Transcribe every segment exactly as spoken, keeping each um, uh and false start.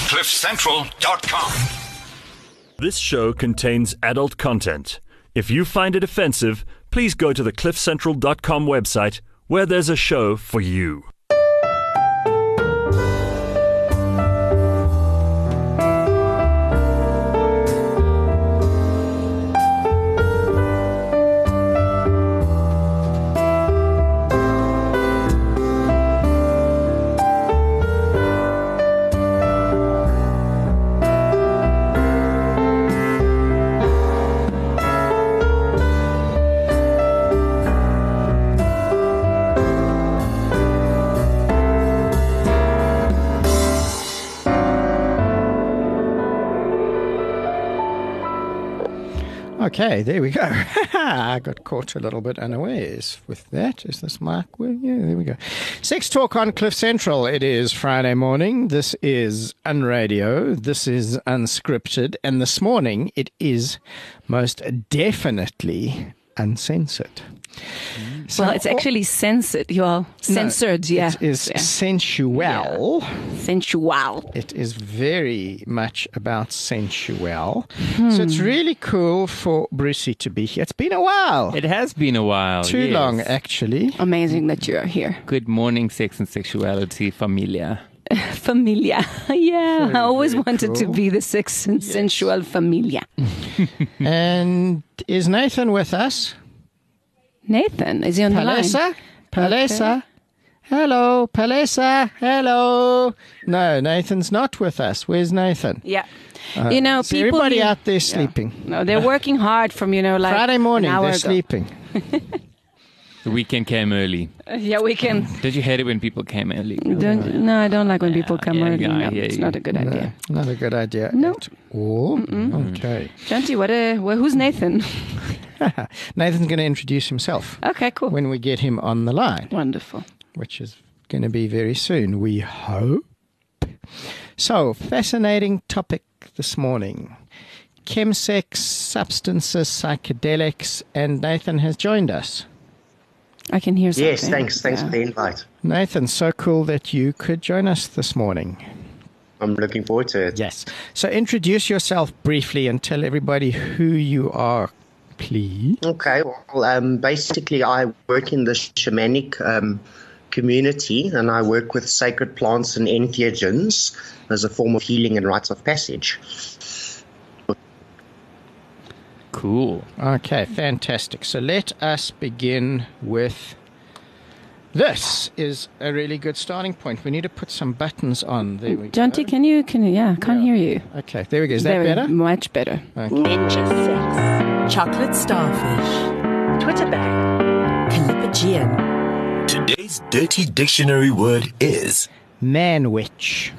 cliff central dot com. This show contains adult content. If you find it offensive, please go to the cliff central dot com website, where there's a show for you. Okay, there we go. I got caught a little bit unawares with that. Is this mic? Well, yeah, there we go. Sex Talk on Cliff Central. It is Friday morning. This is Unradio. This is Unscripted. And this morning, it is most definitely uncensored. So, well, it's actually censored. You're censored, no, yeah. It is yeah. sensual. Yeah. Sensual. It is very much about sensual. Hmm. So it's really cool for Brucey to be here. It's been a while. It has been a while. Too yes. long, actually. Amazing that you're here. Good morning, sex and sexuality, familia. Familia. Yeah, very, I always wanted cool. to be the sex and yes. sensual familia. And is Nathan with us? Nathan, is he on Palesa? the line? Palesa? Okay. Hello, Palesa? Hello. No, Nathan's not with us. Where's Nathan? Yeah. Uh, you know, so people... everybody you, out there sleeping. Yeah. No, they're working hard from, you know, like Friday morning, they're ago. sleeping. The weekend came early. Uh, yeah, we can. Did you hate it when people came early? Don't, no, I don't like when people come yeah, early. yeah, No, yeah, it's yeah. not a good no, idea. Not a good idea No. at all. Mm-mm. Okay. Shanti, what a, well, who's Nathan? Nathan's going to introduce himself. Okay, cool. When we get him on the line. Wonderful. Which is going to be very soon, we hope. So, fascinating topic this morning. Chemsex, substances, psychedelics, and Nathan has joined us. I can hear something. Yes, thanks. Thanks yeah. for the invite. Nathan, so cool that you could join us this morning. I'm looking forward to it. Yes. So introduce yourself briefly and tell everybody who you are, please. Okay. Well, um, basically, I work in the shamanic um, community, and I work with sacred plants and entheogens as a form of healing and rites of passage. Cool. Okay, fantastic. So let us begin with this is a really good starting point. We need to put some buttons on. There we go. Jonty, can you, can you, yeah, I can't Yeah. hear you. Okay, there we go. Is there that better? Much better. Okay. Ninja sex, chocolate starfish, Twitter bag, Calipagean. Today's dirty dictionary word is Man witch.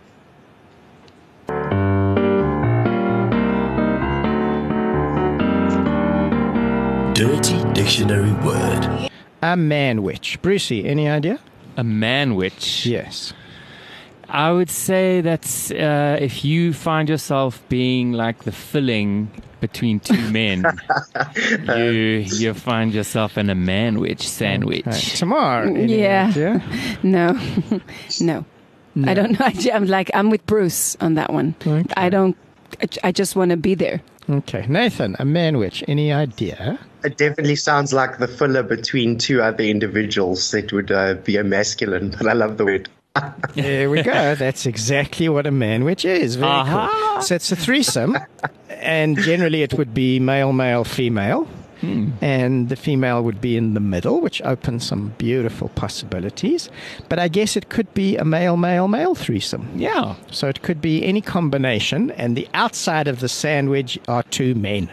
dirty dictionary word. A man witch. Brucey, any idea? A man witch. Yes. I would say that's uh, if you find yourself being like the filling between two men, you you find yourself in a man witch sandwich. Okay. Tamar, any Yeah. idea? No. no. No. I don't know. I, I'm like, I'm with Bruce on that one. Okay. I don't, I, I just want to be there. Okay. Nathan, a man witch. Any idea? It definitely sounds like the filler between two other individuals that would uh, be a masculine, but I love the word. There we go. That's exactly what a man witch is. Very Aha. cool. So it's a threesome, and generally it would be male, male, female. Hmm. And the female would be in the middle, which opens some beautiful possibilities. But I guess it could be a male, male, male threesome. Yeah. So it could be any combination, and the outside of the sandwich are two men.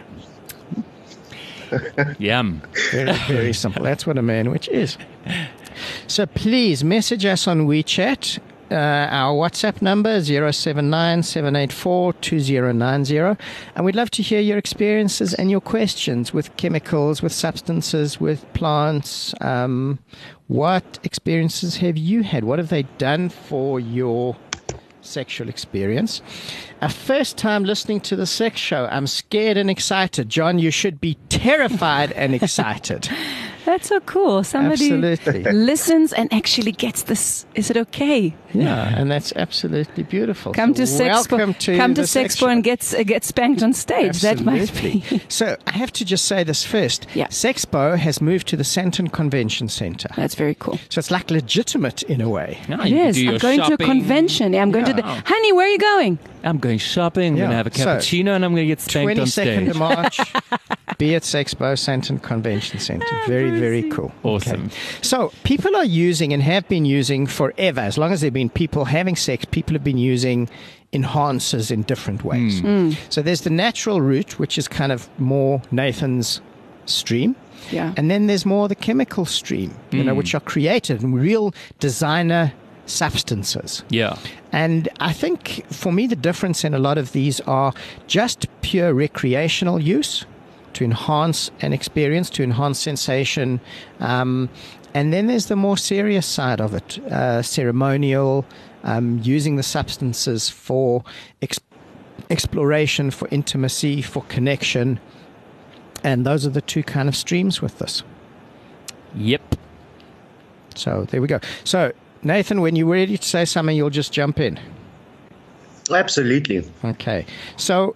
Yum. Very, very simple. That's what a man witch is. So please message us on WeChat. Uh, our WhatsApp number is zero seven nine, seven eight four, two zero nine zero. And we'd love to hear your experiences and your questions with chemicals, with substances, with plants. Um, what experiences have you had? What have they done for your sexual experience? A first time listening to the sex show. I'm scared and excited. John, you should be terrified and excited. That's so cool. Somebody Absolutely. listens and actually gets this. Is it okay? Yeah, and that's absolutely beautiful. Come So to Sexpo. welcome to come to the Sex Sexpo Show. and get uh, get spanked on stage. That might Absolutely. be. So I have to just say this first. Yeah. Sexpo has moved to the Sandton Convention Centre. That's very cool. So it's like legitimate in a way. Now It you can is. do your I'm going shopping. to a convention. Yeah, I'm going to the. Yeah. Honey, where are you going? I'm going shopping. I'm Yeah. going to have a So, cappuccino and I'm going to get spanked on twenty-second stage. of March, be at Sexpo, Sandton Convention Centre. Very, very cool. Awesome. Okay. So people are using and have been using forever, as long as there have been people having sex, people have been using enhancers in different ways. So there's the natural route, which is kind of more Nathan's stream. Yeah. And then there's more the chemical stream, you know, which are created and real designer substances. Yeah. And I think for me, the difference in a lot of these are just pure recreational use to enhance an experience, to enhance sensation. Um, and then there's the more serious side of it, uh, ceremonial, um, using the substances for ex- exploration, for intimacy, for connection. And those are the two kind of streams with this. Yep. So there we go. So, Nathan, when you're ready to say something, you'll just jump in. Absolutely. Okay. So,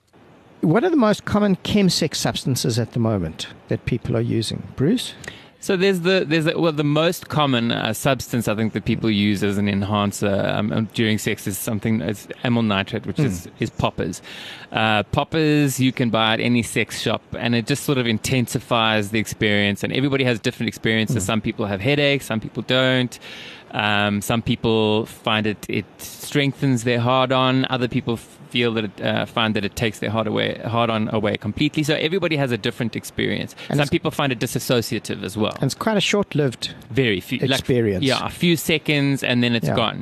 what are the most common chemsex substances at the moment that people are using? Bruce? So there's the there's the, well the most common uh, substance I think that people use as an enhancer um, during sex is something it's amyl nitrate, which mm. is is poppers. Uh, poppers you can buy at any sex shop, and it just sort of intensifies the experience. And everybody has different experiences. Mm. Some people have headaches, some people don't. Um, some people find it it strengthens their hard on. Other people feel that it, uh, find that it takes their hard away hard on away completely. So everybody has a different experience. And some people find it disassociative as well. And it's quite a short-lived Very few experience. Like, yeah, a few seconds and then it's Yeah. gone.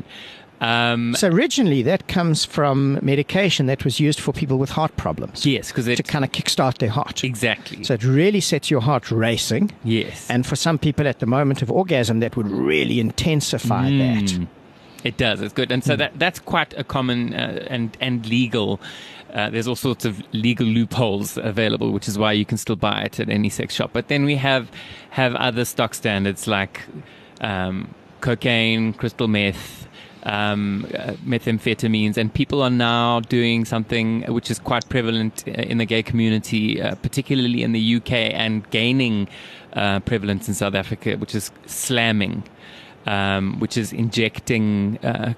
Um, So originally that comes from medication that was used for people with heart problems. yes, because To it kind of kickstart their heart. exactly. So it really sets your heart racing. yes, And for some people at the moment of orgasm, that would really intensify that. Mm. It does. It's good, and so that that's quite a common uh, and and legal. Uh, there's all sorts of legal loopholes available, which is why you can still buy it at any sex shop. But then we have have other stock standards like um, cocaine, crystal meth, um, uh, methamphetamines, and people are now doing something which is quite prevalent in the gay community, uh, particularly in the U K, and gaining uh, prevalence in South Africa, which is slamming. Um, which is injecting uh,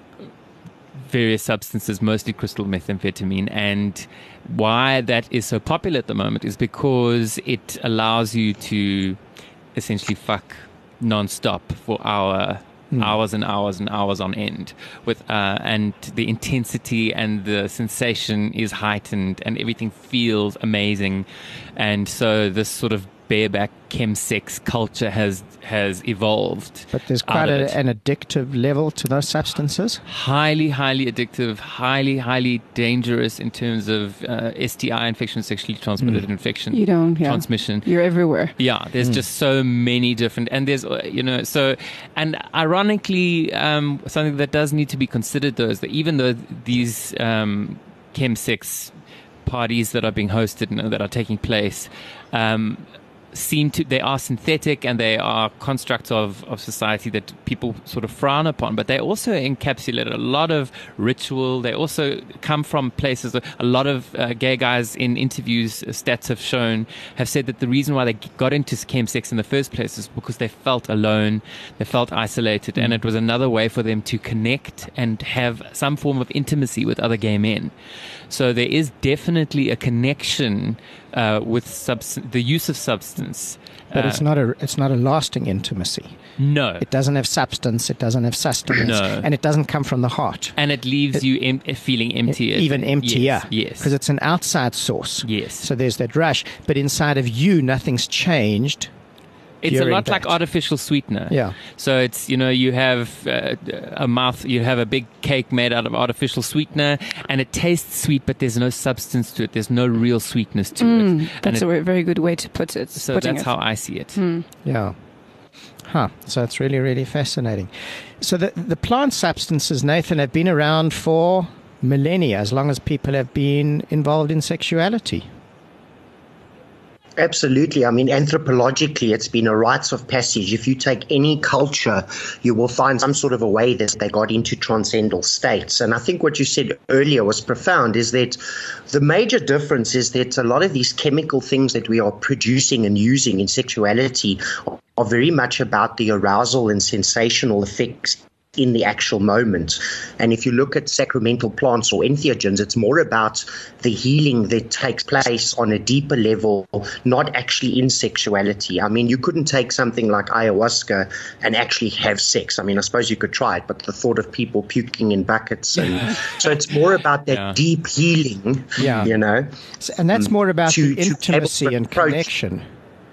various substances, mostly crystal methamphetamine. And why that is so popular at the moment is because it allows you to essentially fuck non-stop for hour, mm. hours and hours and hours on end. With uh, and the intensity and the sensation is heightened and everything feels amazing. And so this sort of bareback chemsex culture has has evolved. But there's out quite of a, it. an addictive level to those substances. highly, highly addictive, highly, highly dangerous in terms of uh, S T I infection, sexually transmitted Mm. infection, You don't. Yeah. transmission. You're everywhere. Yeah, there's just so many different, and there's, uh, you know, so, and ironically, um, something that does need to be considered though is that even though these um, chemsex parties that are being hosted and that are taking place, um, seem to they are synthetic and they are constructs of, of society that people sort of frown upon, but they also encapsulate a lot of ritual. They also come from places. A lot of uh, gay guys in interviews, uh, stats have shown, have said that the reason why they got into chemsex in the first place is because they felt alone, they felt isolated, mm. and it was another way for them to connect and have some form of intimacy with other gay men. So there is definitely a connection uh, with subs- the use of substance. But uh, it's not a it's not a lasting intimacy. No. It doesn't have substance. It doesn't have sustenance. No. And it doesn't come from the heart. And it leaves It- you em- feeling emptier. Even emptier. Yes. Yes. Because it's an outside source. Yes. So there's that rush. But inside of you, nothing's changed. It's a during lot like that. artificial sweetener. Yeah. So it's, you know, you have uh, a mouth, you have a big cake made out of artificial sweetener, and it tastes sweet, but there's no substance to it. There's no real sweetness to Mm, it. that's and a it, very good way to put it. so putting that's it. how I see it. Mm. Yeah. Huh. So it's really, really fascinating. So the, the plant substances, Nathan, have been around for millennia, as long as people have been involved in sexuality. Absolutely. I mean, anthropologically, it's been a rites of passage. If you take any culture, you will find some sort of a way that they got into transcendental states. And I think what you said earlier was profound, is that the major difference is that a lot of these chemical things that we are producing and using in sexuality are very much about the arousal and sensational effects in the actual moment. And if you look at sacramental plants or entheogens, it's more about the healing that takes place on a deeper level, not actually in sexuality. I mean, you couldn't take something like ayahuasca and actually have sex. I mean, I suppose you could try it, but the thought of people puking in buckets. And so it's more about that yeah. deep healing, yeah. you know. So, and that's more about to, the intimacy and connection.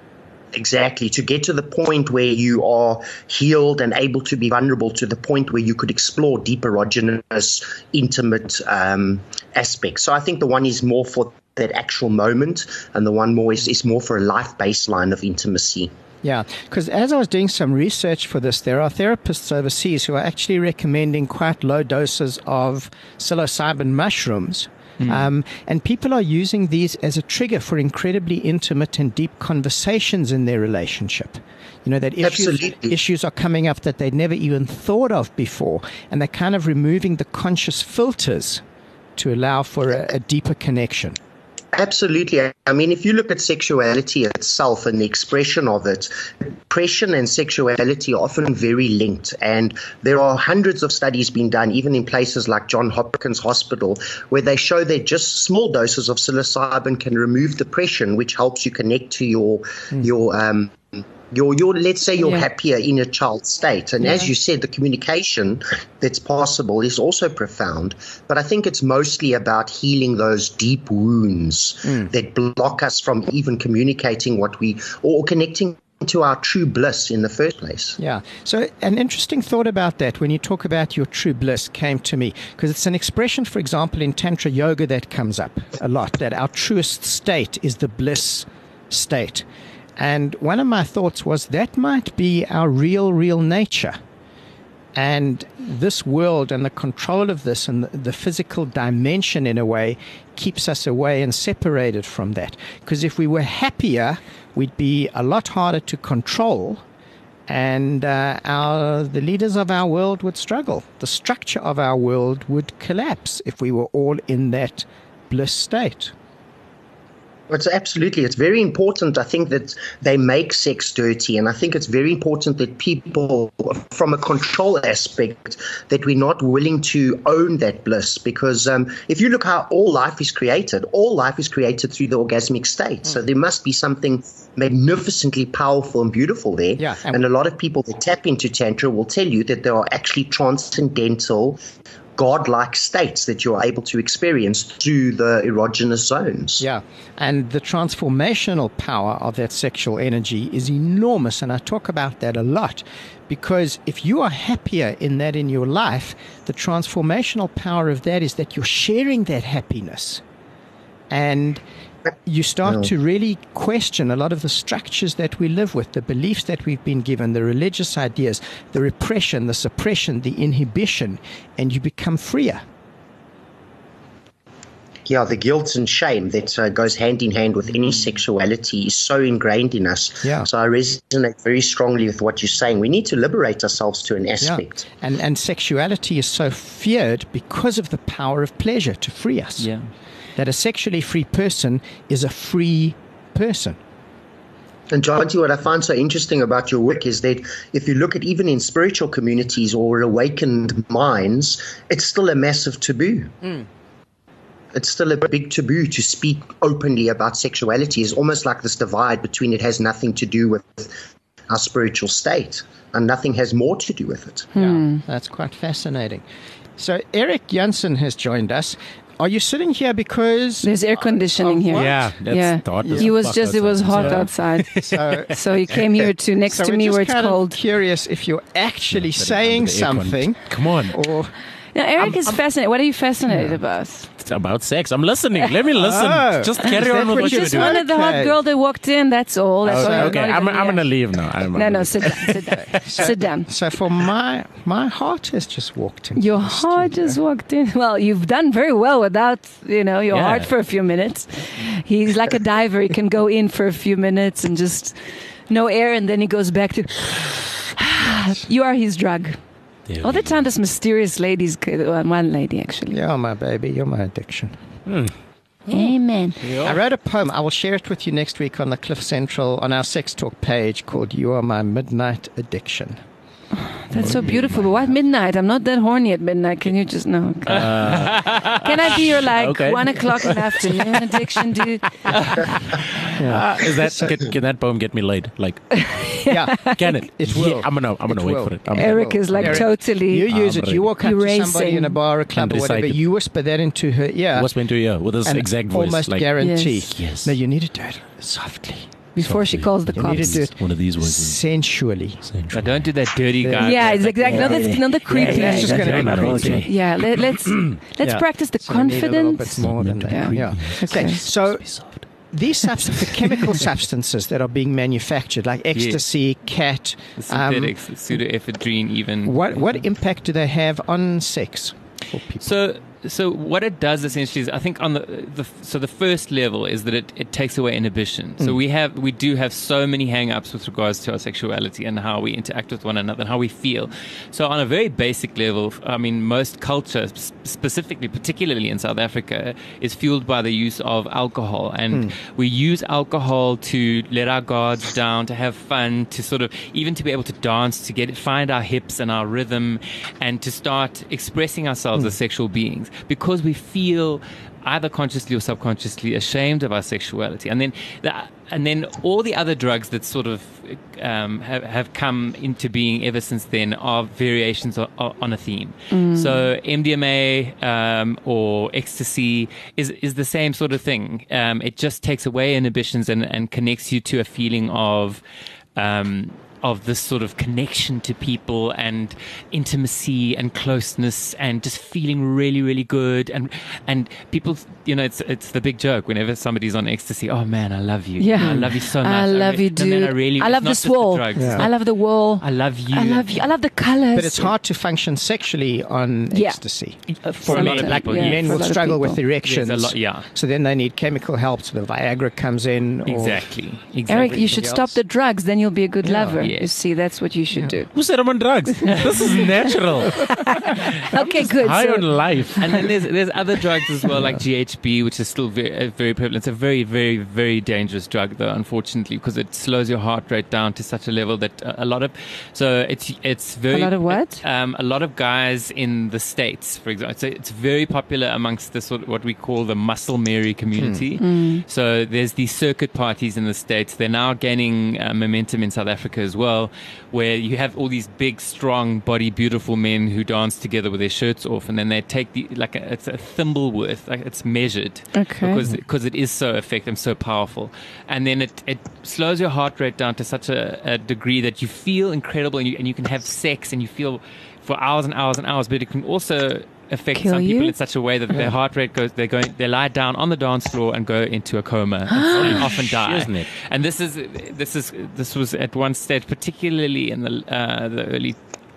Exactly, to get to the point where you are healed and able to be vulnerable, to the point where you could explore deep erogenous, intimate um, aspects. So I think the one is more for that actual moment, and the one more is, is more for a life baseline of intimacy. Yeah, because as I was doing some research for this, there are therapists overseas who are actually recommending quite low doses of psilocybin mushrooms. Mm. Um, and people are using these as a trigger for incredibly intimate and deep conversations in their relationship. You know, that issues, issues are coming up that they'd never even thought of before. And they're kind of removing the conscious filters to allow for a, a deeper connection. Absolutely. I mean, if you look at sexuality itself and the expression of it, depression and sexuality are often very linked. And there are hundreds of studies being done, even in places like Johns Hopkins Hospital, where they show that just small doses of psilocybin can remove depression, which helps you connect to your, mm. your, um, Your, your, let's say you're yeah. happier in a child state. And yeah. as you said, the communication that's possible is also profound. But I think it's mostly about healing those deep wounds mm. that block us from even communicating what we, or connecting to our true bliss in the first place. Yeah. So an interesting thought about that when you talk about your true bliss came to me, because it's an expression, for example, in Tantra Yoga that comes up a lot, that our truest state is the bliss state. And one of my thoughts was that might be our real, real nature. And this world and the control of this and the, the physical dimension, in a way, keeps us away and separated from that. Because if we were happier, we'd be a lot harder to control, and uh, our the leaders of our world would struggle. The structure of our world would collapse if we were all in that bliss state. It's absolutely. It's very important, I think, that they make sex dirty. And I think it's very important that people, from a control aspect, that we're not willing to own that bliss. Because um, if you look how all life is created, all life is created through the orgasmic state. Mm. So there must be something magnificently powerful and beautiful there. Yeah, and, and a lot of people that tap into Tantra will tell you that there are actually transcendental, godlike states that you're able to experience through the erogenous zones. Yeah, and the transformational power of that sexual energy is enormous, and I talk about that a lot, because if you are happier in that in your life, the transformational power of that is that you're sharing that happiness. And you start no. to really question a lot of the structures that we live with, the beliefs that we've been given, the religious ideas, the repression, the suppression, the inhibition, and you become freer. Yeah, the guilt and shame that uh, goes hand in hand with any sexuality is so ingrained in us. Yeah. So I resonate very strongly with what you're saying. We need to liberate ourselves to an aspect. Yeah. And, and sexuality is so feared because of the power of pleasure to free us. Yeah. That a sexually free person is a free person. And Jonty, what I find so interesting about your work is that if you look at even in spiritual communities or awakened minds, it's still a massive taboo. Mm. It's still a big taboo to speak openly about sexuality. It's almost like this divide between it has nothing to do with our spiritual state and nothing has more to do with it. Yeah, that's quite fascinating. So Eric Jansen has joined us. Are you sitting here because there's air conditioning here? Yeah, that's yeah. Hot He was just outside. It was hot so, outside, so, so he came here to next so to me where it's cold. Curious if you're actually saying something. Come on. Or now, Eric I'm, is I'm, fascinated. What are you fascinated yeah. about? about sex. I'm listening. Let me listen. Oh, just carry is that on with what what you you're Just doing. want? wanted the hot Okay. girl that walked in. That's all. That's Oh, all. okay, Not I'm, even- I'm yeah. gonna leave now. I'm, No, I'm no, sit down, sit down, sit down. So for my my heart has just walked in. Your heart just walked in. Well, you've done very well without, you know, your Yeah. heart for a few minutes. He's like a diver. He can go in for a few minutes and just no air, and then he goes back to. You are his drug. There All we the time, this mysterious lady's uh, one lady actually. You're my baby. You're my addiction. Amen. I wrote a poem. I will share it with you next week on the Cliff Central on our Sex Talk page called "You Are My Midnight Addiction." That's so beautiful. But why midnight? I'm not that horny at midnight. Can you just no? Okay. Uh, Can I be your like okay. one o'clock in the afternoon addiction, dude? Uh, is that can, can that poem get me laid? Like, Yeah, can it? It will. Yeah, I'm gonna I'm gonna It wait will. for it. I'm Eric is like Eric, totally. you use it. You walk up to Erasing. somebody in a bar or club And or whatever. recite it. You whisper that into her ear. What's meant to hear with this and exact voice? almost like guarantee. Yes. Yes. No, you need to do it softly, before she softly. calls the You need cops. to do it one of these voices. sensually. Now, don't do that dirty guy. Yeah, it's exactly. No, that's not the creepy. That's just going to be Yeah, creepy. Yeah, let, let's let's Yeah. practice the So we need a little confidence. bit more than that. Yeah. Yeah. Okay. Okay. So these substances, the chemical substances that are being manufactured, like ecstasy, cat, The um, synthetics, the pseudoephedrine, even. what what impact do they have on sex for people? So, so what it does essentially is, I think on the, the so the first level is that it, it takes away inhibition. So we have we do have so many hang-ups with regards to our sexuality and how we interact with one another and how we feel. So on a very basic level, I mean, most culture, s- specifically, particularly in South Africa, is fueled by the use of alcohol, and we use alcohol to let our guards down, to have fun, to sort of even to be able to dance, to get find our hips and our rhythm, and to start expressing ourselves as sexual beings, because we feel either consciously or subconsciously ashamed of our sexuality. And then the, and then all the other drugs that sort of um, have, have come into being ever since then are variations on, on a theme. So M D M A um, or ecstasy is is the same sort of thing. Um, it just takes away inhibitions and, and connects you to a feeling of um, of this sort of connection to people and intimacy and closeness and just feeling really, really good. And and people, you know, it's it's the big joke whenever somebody's on ecstasy. Oh man, I love you. Yeah. I love you so much. I love re- you, no, dude. man, I really. I love it's this not just the wall. drugs. Yeah. I love the wall. I love you. I love you. I love the colors. But it's hard to function sexually on Yeah. ecstasy. For a lot of Men, like people. yeah. yes. men for a will lot of struggle people. with erections. There's a lot, yeah. So then they need chemical help. So the Viagra comes in. Or Exactly. Exactly. Eric, you should Everything stop else. the drugs. Then you'll be a good Yeah. lover. Yeah. You see, that's what you should do. Who said I'm on drugs? This is natural. Okay, good. High So, on life. And then there's there's other drugs as well, like G H B, which is still very uh, very prevalent. It's a very very very dangerous drug, though, unfortunately, because it slows your heart rate down to such a level that a, a lot of so it's it's very A lot of what? Um, a lot of guys in the States, for example, so it's very popular amongst the sort of what we call the Muscle Mary community. So there's these circuit parties in the States. They're now gaining uh, momentum in South Africa as well, where you have all these big, strong, body, beautiful men who dance together with their shirts off, and then they take the like a, it's a thimble worth, like it's measured, Okay. because because it is so effective, so powerful, and then it, it slows your heart rate down to such a, a degree that you feel incredible, and you and you can have sex and you feel for hours and hours and hours, but it can also affect Kill some people you? in such a way that their heart rate goes, they're going, they lie down on the dance floor and go into a coma and often die. Isn't it? And this is this is this was at one stage, particularly in the uh, the early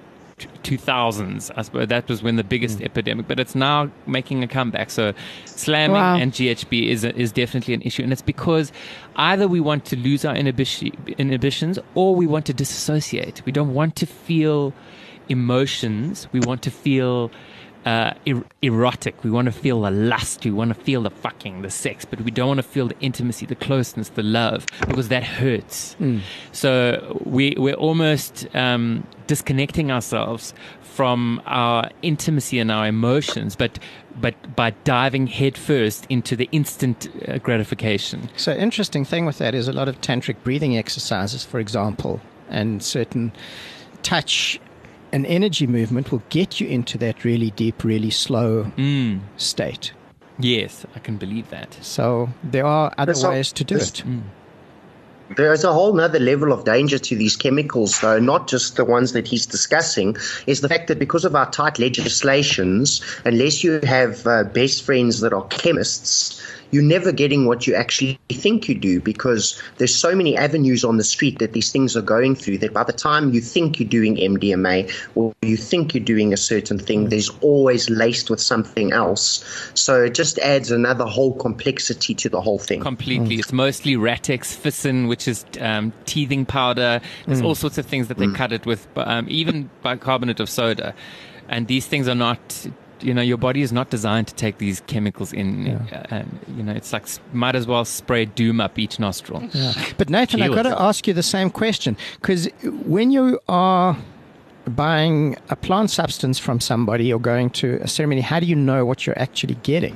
two thousands. I suppose that was when the biggest epidemic, but it's now making a comeback. So slamming Wow. and G H B is is definitely an issue, and it's because either we want to lose our inhibition, inhibitions or we want to disassociate. We don't want to feel emotions. We want to feel uh, er- erotic. We want to feel the lust. We want to feel the fucking, the sex, but we don't want to feel the intimacy, the closeness, the love, because that hurts. So we we're almost um, disconnecting ourselves from our intimacy and our emotions, but but by diving headfirst into the instant uh, gratification. So interesting thing with that is a lot of tantric breathing exercises, for example, and certain touch and energy movement will get you into that really deep, really slow Mm. state. Yes, I can believe that. So there are other That's not- ways to do this- it. There's a whole nother level of danger to these chemicals, though, not just the ones that he's discussing, is the fact that because of our tight legislations, unless you have uh, best friends that are chemists, you're never getting what you actually think you do, because there's so many avenues on the street that these things are going through that by the time you think you're doing M D M A or you think you're doing a certain thing, there's always laced with something else. So it just adds another whole complexity to the whole thing. Completely. It's mostly Ratex, Ficin, which is um, teething powder. There's mm. all sorts of things that they mm. cut it with, um, even bicarbonate of soda. And these things are not... You know, your body is not designed to take these chemicals in. Yeah. Uh, you know, it's like might as well spray doom up each nostril. Yeah. But Nathan, I've got to ask you the same question, because when you are buying a plant substance from somebody or going to a ceremony, how do you know what you're actually getting?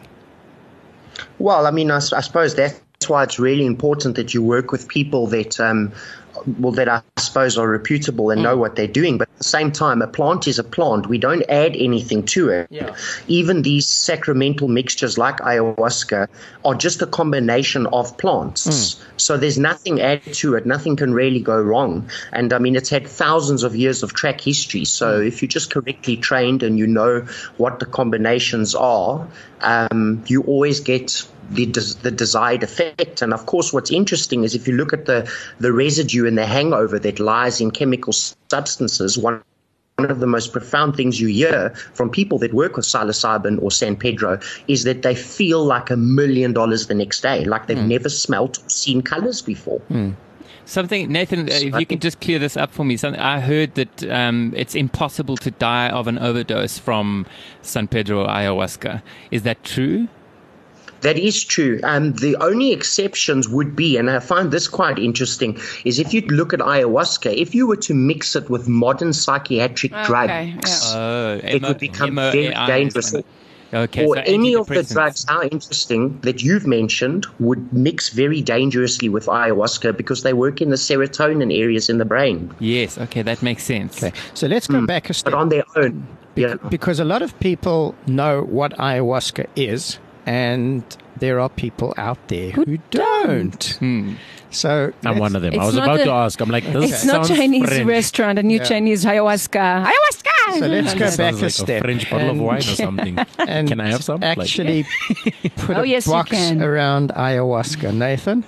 Well, I mean, I, I suppose that's why it's really important that you work with people that um, well, that I suppose are reputable and mm. know what they're doing. But at the same time, a plant is a plant. We don't add anything to it. Yeah. Even these sacramental mixtures like ayahuasca are just a combination of plants. Mm. So there's nothing added to it. Nothing can really go wrong. And I mean, it's had thousands of years of track history. So mm. if you're just correctly trained and you know what the combinations are, um, you always get the des- the desired effect. And of course, what's interesting is if you look at the, the residue and the hangover that lies in chemical substances, one One of the most profound things you hear from people that work with psilocybin or San Pedro is that they feel like a million dollars the next day, like they've mm. never smelt or seen colors before. Mm. Something, Nathan, if you can just clear this up for me. Something, I heard that um, it's impossible to die of an overdose from San Pedro ayahuasca. Is that true? That is true. Um, the only exceptions would be, and I find this quite interesting, is if you look at ayahuasca, if you were to mix it with modern psychiatric okay, drugs, yeah. oh, it emo, would become emo, very emo, dangerous. Okay, or so any of the drugs, how interesting, that you've mentioned would mix very dangerously with ayahuasca because they work in the serotonin areas in the brain. Yes, okay, that makes sense. Okay, so let's go mm. back a step. But on their own. Bec- yeah. Because a lot of people know what ayahuasca is, and there are people out there who, who don't. Hmm. So I'm one of them. I was about a, to ask. I'm like, this it's not Chinese French. Restaurant, a new yeah. Chinese ayahuasca. Ayahuasca! So let's go back like a step. A French bottle of wine or something. And can I have some? Actually like, put oh, a yes, box around ayahuasca. Nathan?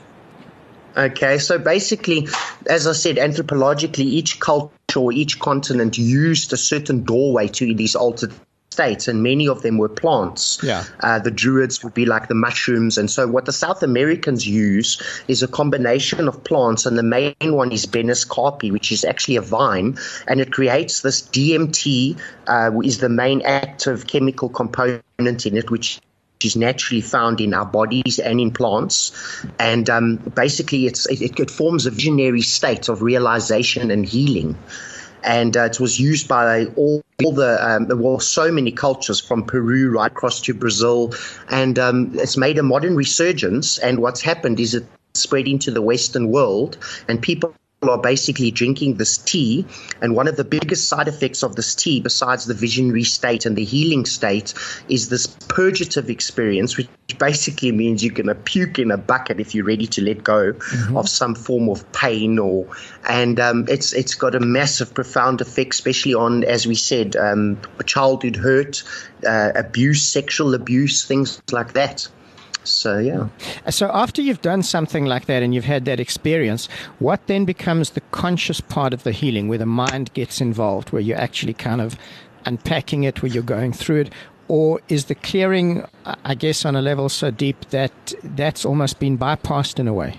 Okay, so basically, as I said, anthropologically, each culture or each continent used a certain doorway to these altered states, and many of them were plants. Yeah. Uh, the druids would be like the mushrooms. And so what the South Americans use is a combination of plants, and the main one is Benus carpi, which is actually a vine, and it creates this D M T, uh, is the main active chemical component in it, which is naturally found in our bodies and in plants. And um, basically it's, it, it forms a visionary state of realization and healing. And uh, it was used by all, all the, um, well, so many cultures from Peru right across to Brazil. And um, it's made a modern resurgence. And what's happened is it spread into the Western world, and people are basically drinking this tea. And one of the biggest side effects of this tea, besides the visionary state and the healing state, is this purgative experience, which basically means you're going to puke in a bucket if you're ready to let go mm-hmm. of some form of pain. Or and um, it's it's got a massive, profound effect, especially on, as we said, um, childhood hurt, uh, abuse, sexual abuse, things like that. So, yeah. So after you've done something like that and you've had that experience, what then becomes the conscious part of the healing, where the mind gets involved, where you're actually kind of unpacking it, where you're going through it? Or is the clearing, I guess, on a level so deep that that's almost been bypassed in a way?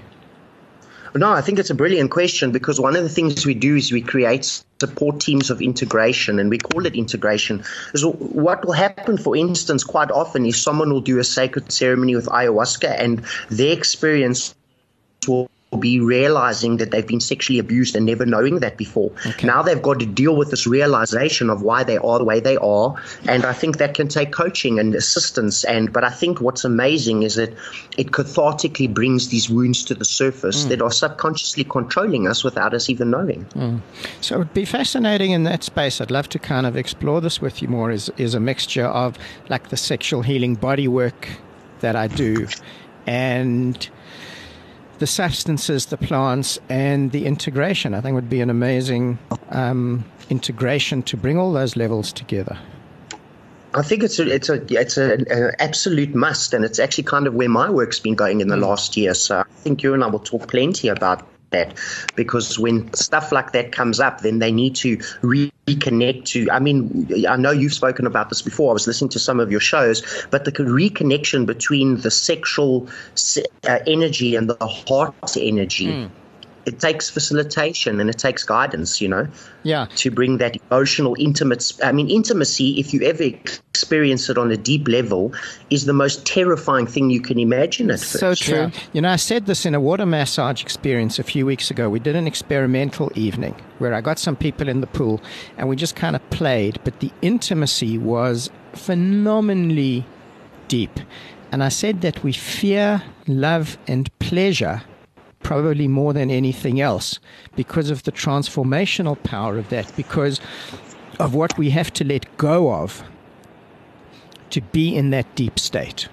No, I think it's a brilliant question, because one of the things we do is we create support teams of integration, and we call it integration. So what will happen, for instance, quite often is someone will do a sacred ceremony with ayahuasca, and their experience will be realizing that they've been sexually abused and never knowing that before. Okay. Now they've got to deal with this realization of why they are the way they are, and I think that can take coaching and assistance. And but I think what's amazing is that it cathartically brings these wounds to the surface mm. that are subconsciously controlling us without us even knowing. Mm. So it would be fascinating in that space. I'd love to kind of explore this with you more. Is is a mixture of like the sexual healing body work that I do, and the substances, the plants, and the integration. I think would be an amazing um, integration to bring all those levels together. I think it's a, it's a, it's a, an absolute must, and it's actually kind of where my work's been going in the last year. So I think you and I will talk plenty about that, because when stuff like that comes up, then they need to reconnect to, I mean, I know you've spoken about this before. I was listening to some of your shows, but the reconnection between the sexual uh, energy and the heart energy, mm. it takes facilitation and it takes guidance, you know, yeah, to bring that emotional, intimate, I mean, intimacy, if you ever experience it on a deep level, is the most terrifying thing you can imagine at first. So true. Yeah. You know, I said this in a water massage experience a few weeks ago. We did an experimental evening where I got some people in the pool and we just kind of played, but the intimacy was phenomenally deep. And I said that we fear love and pleasure probably more than anything else because of the transformational power of that, because of what we have to let go of to be in that deep state.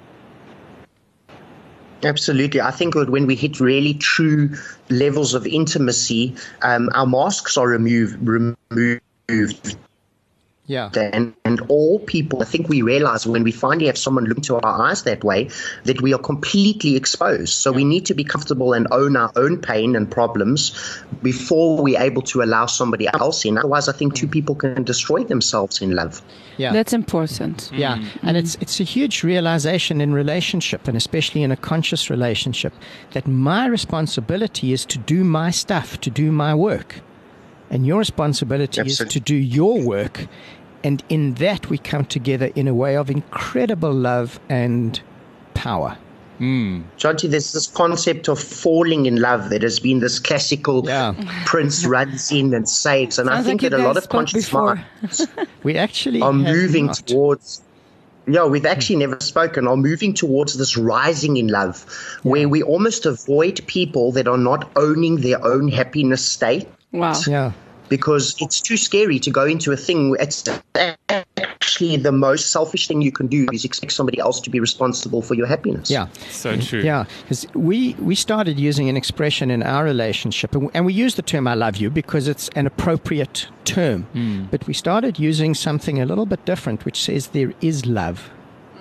Absolutely. I think that when we hit really true levels of intimacy, um, our masks are removed. removed. Yeah. And, and all people, I think we realize when we finally have someone look into our eyes that way, that we are completely exposed. So yeah. we need to be comfortable and own our own pain and problems before we're able to allow somebody else in. Otherwise, I think two people can destroy themselves in love. Yeah. That's important. Yeah. Mm-hmm. And it's it's a huge realization in relationship, and especially in a conscious relationship, that my responsibility is to do my stuff, to do my work. And your responsibility Absolutely. is to do your work. And in that, we come together in a way of incredible love and power. Mm. Jonty, there's this concept of falling in love that has been this classical yeah. Prince runs in and saves. And Sounds I think like that a lot of conscious minds we actually are moving not. towards... Yeah, we've actually never spoken, are moving towards this rising in love, yeah. where we almost avoid people that are not owning their own happiness state. Wow. Yeah. Because it's too scary to go into a thing where it's actually the most selfish thing you can do is expect somebody else to be responsible for your happiness. Yeah. So true. Yeah. Because we, we started using an expression in our relationship, and we use the term I love you because it's an appropriate term. Mm. But we started using something a little bit different, which says there is love.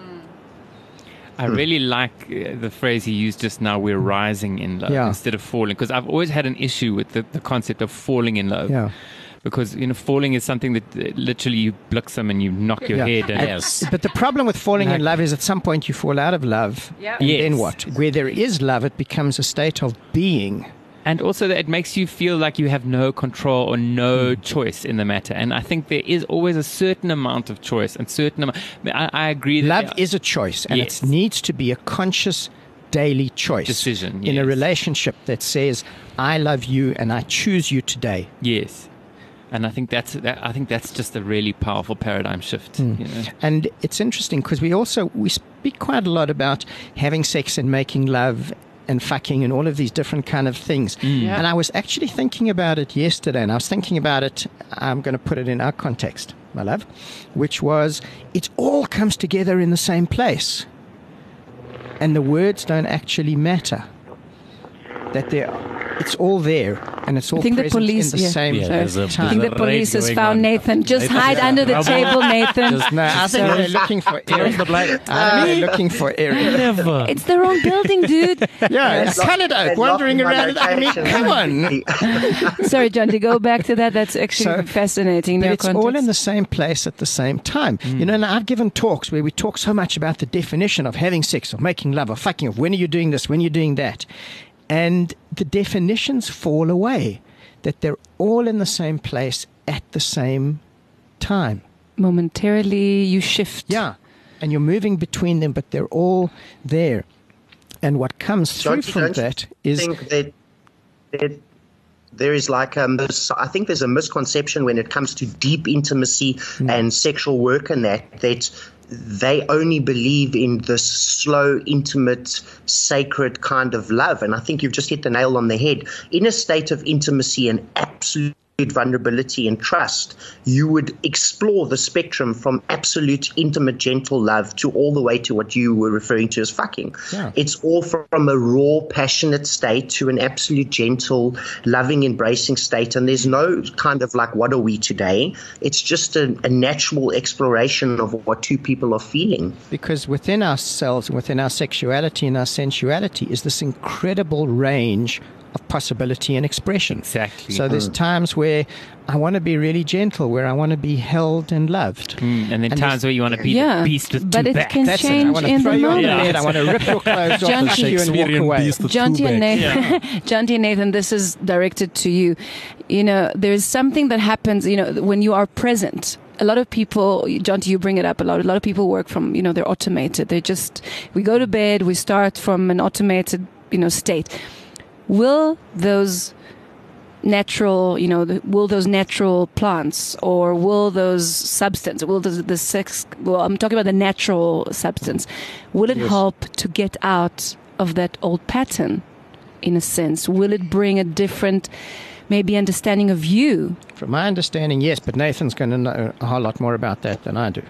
I really like uh, the phrase he used just now, we're rising in love, yeah. instead of falling. Because I've always had an issue with the, the concept of falling in love. Yeah. Because, you know, falling is something that uh, literally you blossom and you knock your yeah. head. And yes. But the problem with falling like, in love is at some point you fall out of love. Yeah. And yes. then what? Where there is love, it becomes a state of being. And also that it makes you feel like you have no control or no mm. choice in the matter. And I think there is always a certain amount of choice and certain amount. I, I agree. That love is a choice, and yes. it needs to be a conscious daily choice. Decision. In yes. a relationship that says, I love you and I choose you today. Yes. And I think that's that, I think that's just a really powerful paradigm shift. Mm. You know? And it's interesting because we also, we speak quite a lot about having sex and making love and fucking and all of these different kind of things. Mm. Yeah. And I was actually thinking about it yesterday, and I was thinking about it, I'm going to put it in our context, my love, which was, it all comes together in the same place. And the words don't actually matter. That they're, it's all there, and it's all I think present the police, in the yeah. same yeah, time. a, I think the police has found on. Nathan. Just Nathan, hide yeah. under the table, Nathan. Just, no, I think they're looking for Eric. the blade. I think they're looking for Eric. Never. It's the wrong building, dude. Yeah, it's Coloured Oak wandering around. I mean, come on. Sorry, John, to go back to that, that's actually So, fascinating. But No it's context. all in the same place at the same time. Mm. You know, and I've given talks where we talk so much about the definition of having sex, of making love, of fucking, of when are you doing this, when are you doing that. And the definitions fall away, that they're all in the same place at the same time. Momentarily, you shift. Yeah, and you're moving between them, but they're all there. And what comes through Don't, from don't that you is... think that, that there is like, um, this, I think there's a misconception when it comes to deep intimacy mm. and sexual work and that, that they only believe in this slow, intimate, sacred kind of love. And I think you've just hit the nail on the head. In a state of intimacy and absolute vulnerability, and trust, you would explore the spectrum from absolute intimate, gentle love to all the way to what you were referring to as fucking. Yeah. It's all from a raw, passionate state to an absolute, gentle, loving, embracing state. And there's no kind of like, what are we today? It's just a, a natural exploration of what two people are feeling. Because within ourselves, within our sexuality and our sensuality is this incredible range of possibility and expression. Exactly. So there's times where I want to be really gentle, where I want to be held and loved. Mm, and then And times there's- where you want to be Yeah, the beast with but two it backs. can That's it. I change want to in throw the you on the moment. bed. I want to rip your clothes off John, and see you and walk Shakespearean away. beast with Jonty two and backs. Nathan, Jonty and Nathan, this is directed to you. You know, there's something that happens, you know, when you are present. A lot of people, Jonty, you bring it up a lot. A lot of people work from, you know, they're automated. They just, we go to bed, we start from an automated, you know, state. Will those natural, you know, the, will those natural plants or will those substance, will the, the sex, well, I'm talking about the natural substance, will it Yes. help to get out of that old pattern in a sense? Will it bring a different, maybe understanding of you? From my understanding, yes, but Nathan's going to know a whole lot more about that than I do.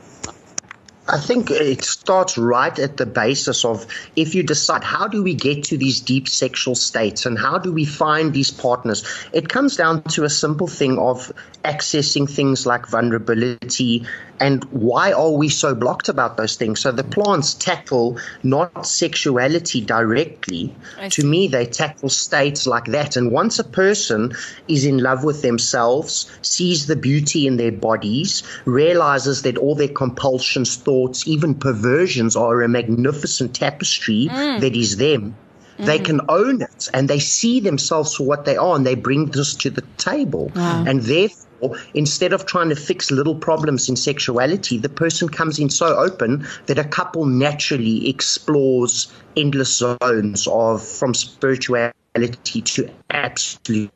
I think it starts right at the basis of if you decide how do we get to these deep sexual states and how do we find these partners, it comes down to a simple thing of accessing things like vulnerability and why are we so blocked about those things. So the plants tackle not sexuality directly. I To see. me, they tackle states like that. And once a person is in love with themselves, sees the beauty in their bodies, realizes that all their compulsions, thoughts, even perversions are a magnificent tapestry that is them, they can own it and they see themselves for what they are and they bring this to the table. And therefore, instead of trying to fix little problems in sexuality, the person comes in so open that a couple naturally explores endless zones of from spirituality to absolute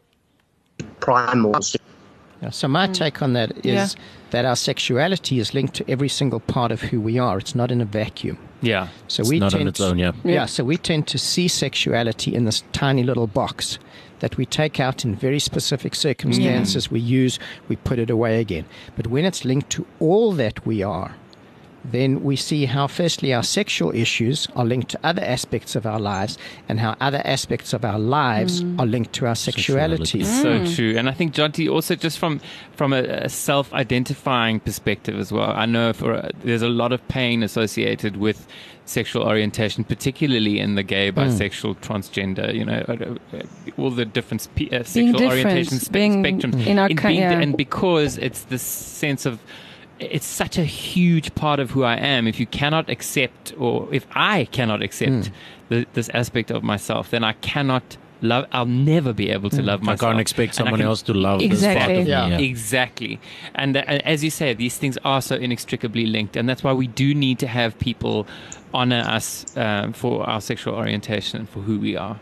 primal. Yeah, so my take on that is Yeah. that our sexuality is linked to every single part of who we are. It's not in a vacuum. Yeah. So It's we not tend on its to- own, yeah. Yeah, so we tend to see sexuality in this tiny little box that we take out in very specific circumstances. We use, we put it away again. But when it's linked to all that we are, then we see how, firstly, our sexual issues are linked to other aspects of our lives and how other aspects of our lives are linked to our sexuality. Sexuality. So true. And I think, Jonty, also just from from a, a self-identifying perspective as well, I know for a, there's a lot of pain associated with sexual orientation, particularly in the gay, bisexual, transgender, you know, uh, all the different spe- uh, sexual different, orientation spe- being spectrums. in our In co- being- yeah. And because it's this sense of, it's such a huge part of who I am. If you cannot accept, or if I cannot accept the, this aspect of myself, then I cannot love. I'll never be able to love I myself. can't expect And I someone can- else to love Exactly. this part of Yeah. me. Yeah. Exactly. And uh, as you say, these things are so inextricably linked. And that's why we do need to have people honor us um, for our sexual orientation and for who we are.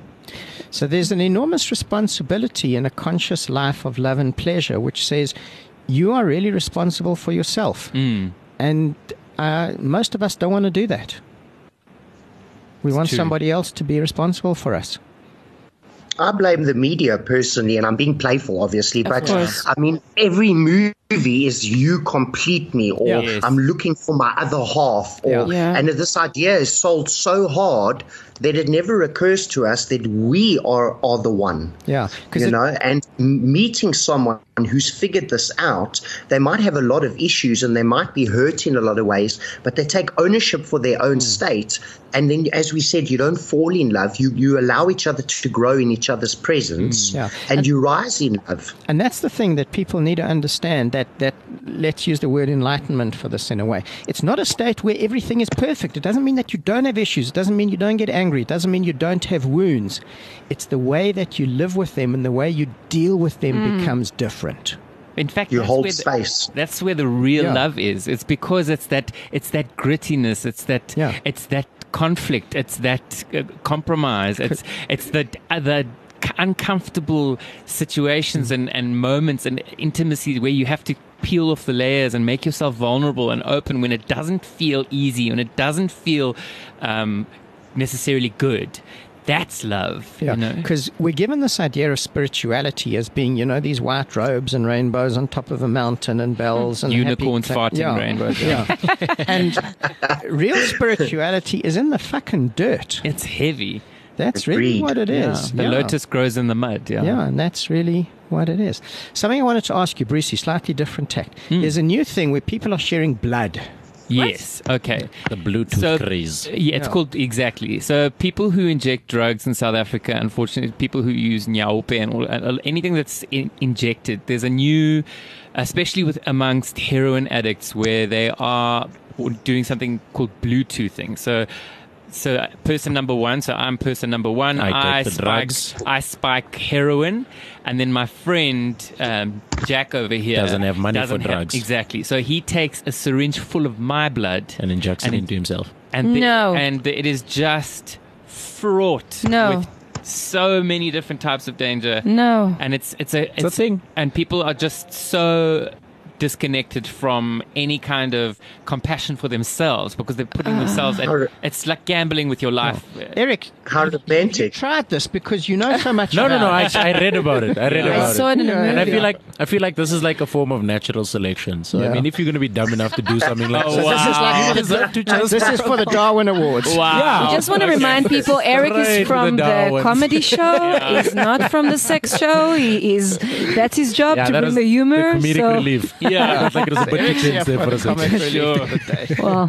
So there's an enormous responsibility in a conscious life of love and pleasure, which says you are really responsible for yourself. Mm. And uh, most of us don't want to do that. We want true. somebody else to be responsible for us. I blame the media personally, and I'm being playful, obviously, but course. I mean, every movie is you complete me, or Yeah. Yes. I'm looking for my other half, or Yeah. Yeah. and this idea is sold so hard that it never occurs to us that we are are the one. Yeah, because You know, and m- meeting someone who's figured this out, they might have a lot of issues and they might be hurt in a lot of ways, but they take ownership for their own state. And then, as we said, you don't fall in love. You you allow each other to grow in each other's presence, Yeah. and you rise in love. And that's the thing that people need to understand, that, that let's use the word enlightenment for this in a way. It's not a state where everything is perfect. It doesn't mean that you don't have issues. It doesn't mean you don't get angry. It doesn't mean you don't have wounds. It's the way that you live with them and the way you deal with them becomes different. In fact, You that's hold where the- space. That's where the real Yeah. love is. It's because it's that it's that grittiness. It's that Yeah. it's that conflict. It's that uh, compromise. It's it's the uh, the uncomfortable situations and, and moments and intimacy where you have to peel off the layers and make yourself vulnerable and open when it doesn't feel easy, when it doesn't feel um, necessarily good. that's love. Yeah, You know? because we're given this idea of spirituality as being, you know, these white robes and rainbows on top of a mountain and bells and Unicorns happy farting yeah. rainbows. Yeah, and real spirituality is in the fucking dirt. It's heavy. That's really Agreed. what it Yeah. is. The yeah. lotus grows in the mud. Yeah. Yeah, and that's really what it is. Something I wanted to ask you, Brucey, slightly different tact. Hmm. There's a new thing where people are sharing blood. Yes. Okay. The Bluetooth So- craze. Yeah, it's Yeah. called exactly. So people who inject drugs in South Africa, unfortunately, people who use nyaope and all, uh, anything that's in, injected. There's a new, especially with amongst heroin addicts, where they are doing something called Bluetoothing. So. So person number one, so I'm person number one. I take the spike, drugs. I spike heroin, and then my friend um, Jack over here Doesn't have money for doesn't have- drugs. exactly. So he takes a syringe full of my blood And injects And it it- into himself. and the, No. and the, it is just fraught No. with so many different types of danger. No. And it's it's a it's, a thing. and people are just so disconnected from any kind of compassion for themselves because they're putting themselves at, Oh. it's like gambling with your life. Eric, How romantic. tried this because you know so much No, no, about no. I, I read about it. I read Yeah. about I saw it in a Yeah. movie. And I feel like I feel like this is like a form of natural selection. So Yeah. I mean, if you're going to be dumb enough to do something like Oh, this, This is like Wow. for the, this is for the Darwin Awards. Wow. I just want to remind people Eric Straight is to from the the, Darwins. comedy show. He's not from the sex show. He is that's his job yeah, to that bring was the humor. the comedic so, relief. Yeah. I felt like it was a bit too tense there for a second. Comic Sure. relief of the day. well,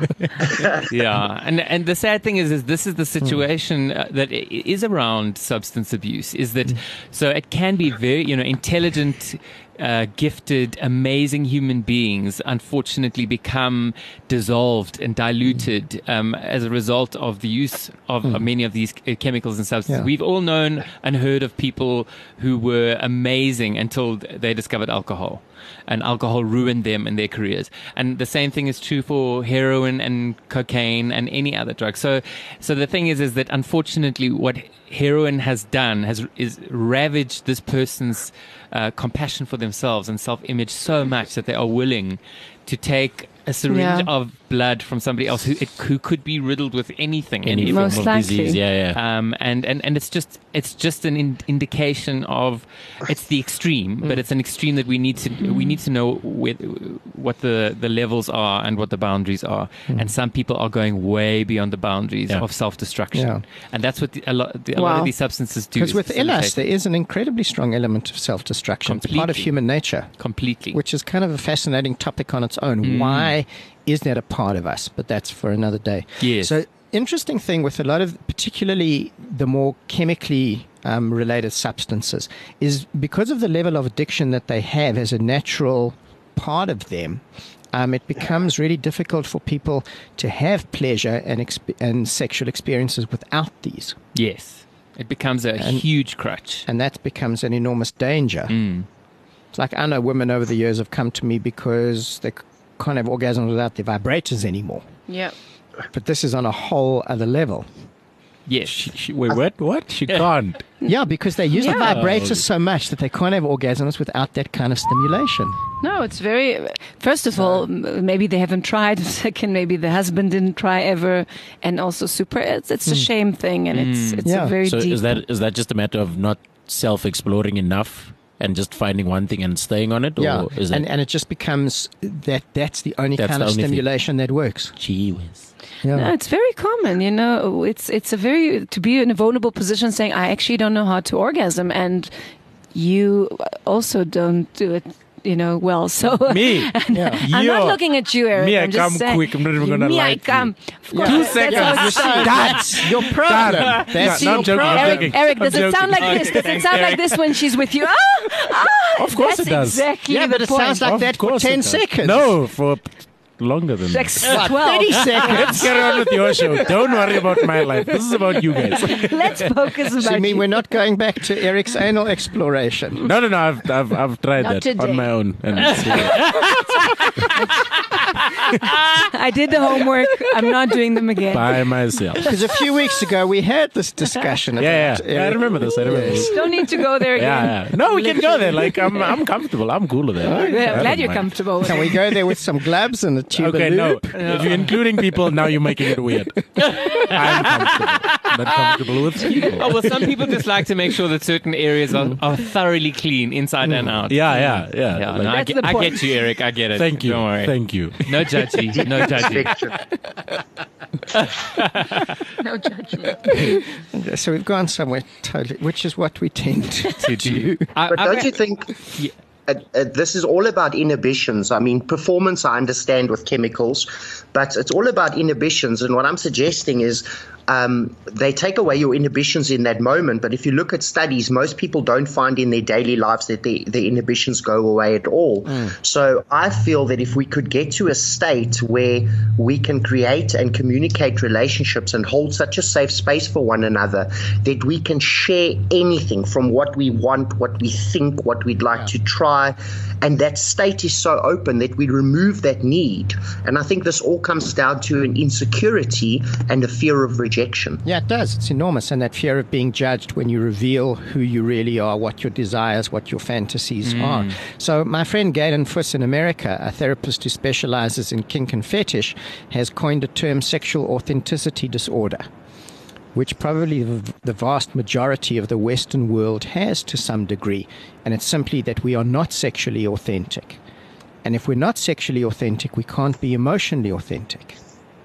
Yeah, and and the sad thing is, is this is the situation uh, that i- is around substance abuse. Is that so? It can be very, you know, intelligent, uh, gifted, amazing human beings. Unfortunately, become dissolved and diluted um, as a result of the use of uh, many of these uh, chemicals and substances. Yeah. We've all known and heard of people who were amazing until they discovered alcohol. And alcohol ruined them in their careers. And the same thing is true for heroin and cocaine and any other drug. So, so the thing is, is that unfortunately, what heroin has done has is ravaged this person's uh, compassion for themselves and self-image so much that they are willing to take a syringe Yeah. of blood from somebody else who it, who could be riddled with anything. and Any everything. form Most of likely. disease. Yeah, yeah. Um, and, and, and it's just it's just an in, indication of it's the extreme, but it's an extreme that we need to we need to know with, what the, the levels are and what the boundaries are. And some people are going way beyond the boundaries Yeah. of self destruction, Yeah. and that's what the, a lot the, a lot Wow. of these substances do. Because is within us, facilitate there is an incredibly strong element of self-destruction. It's part of Completely. human nature, completely. which is kind of a fascinating topic on its own. Why is that a part of us? But that's for another day. Yes. So, interesting thing with a lot of, particularly the more chemically um, related substances, is because of the level of addiction that they have as a natural part of them. Um, it becomes really difficult for people to have pleasure and exp- and sexual experiences without these, yes, it becomes a And- huge crutch. and that becomes an enormous danger. Mm. It's like I know women over the years have come to me because they c- can't have orgasms without their vibrators anymore. yeah. But this is on a whole other level. Yes, She, she, wait, what? What? She can't. Yeah, because they use the Yeah. vibrators so much that they can't have orgasms without that kind of stimulation. No, it's very. First of all, m- maybe they haven't tried. Second, maybe the husband didn't try ever, and also super. It's, it's a shame thing, and it's it's Yeah. a very So deep. is that is that just a matter of not self-exploring enough and just finding one thing and staying on it? Or Yeah, is that and, and it just becomes that that's the only That's kind the of only thing. stimulation that works. gee whiz? Yeah. No, it's very common. You know, it's it's a very to be in a vulnerable position, saying I actually don't know how to orgasm, and you also don't do it. You know, well, so Me? Yeah. I'm Yo. not looking at you, Eric. Me, I I'm just come saying, quick. I'm not even gonna me, lie I to you. come. Of course, Two that's seconds. how it You see, starts. That's your problem. Done. That's Yeah, no, your I'm joking, I'm problem. Eric, joking. Eric, I'm does it sound joking. like this? Does it sound like this when she's with you? Ah, ah, Of course that's it does. Exactly Yeah, the but it point. sounds like Of that for course it ten does. seconds. No, for longer than like that. twelve. thirty seconds. Let's get on with your show. Don't worry about my life. This is about you guys. Let's focus So about you mean you. we're not going back to Eric's anal exploration? No, no, no. I've I've, I've tried Not that today. on my own. And it's, I did the homework. I'm not doing them again. by myself. Because a few weeks ago we had this discussion. Yeah, yeah. about yeah I Eric. remember this. I remember this. Don't need to go there again. Yeah, yeah. No, we can go there. Like I'm, I'm comfortable. I'm cool with that. Yeah, I I'm don't glad you're mind. comfortable with Can it. we go there with some gloves and a tube Okay, of no. lube? If you're including people, now you're making it weird. I'm comfortable. not comfortable with people. Oh, well, some people just like to make sure that certain areas are, are thoroughly clean inside and out. Yeah, yeah, yeah. Yeah, Like, no, I, That's get, the I point. get you, Eric. I get it. thank you. Don't worry. Thank you. No judgy. No judgy. No judgment. So we've gone somewhere totally, which is what we tend to do. I, But I- don't you think Yeah. uh, uh, this is all about inhibitions? I mean, performance I understand with chemicals, but it's all about inhibitions. And what I'm suggesting is um, they take away your inhibitions in that moment. But if you look at studies, most people don't find in their daily lives that the, the inhibitions go away at all. Mm. So I feel that if we could get to a state where we can create and communicate relationships and hold such a safe space for one another, that we can share anything from what we want, what we think, what we'd like yeah. to try. And that state is so open that we remove that need. And I think this all comes down to an insecurity and a fear of rejection. Yeah, it does. It's enormous. And that fear of being judged when you reveal who you really are, what your desires, what your fantasies mm. are. So my friend Galen Fuss in America, a therapist who specializes in kink and fetish, has coined a term sexual authenticity disorder, which probably the vast majority of the Western world has to some degree. And it's simply that we are not sexually authentic. And if we're not sexually authentic, we can't be emotionally authentic.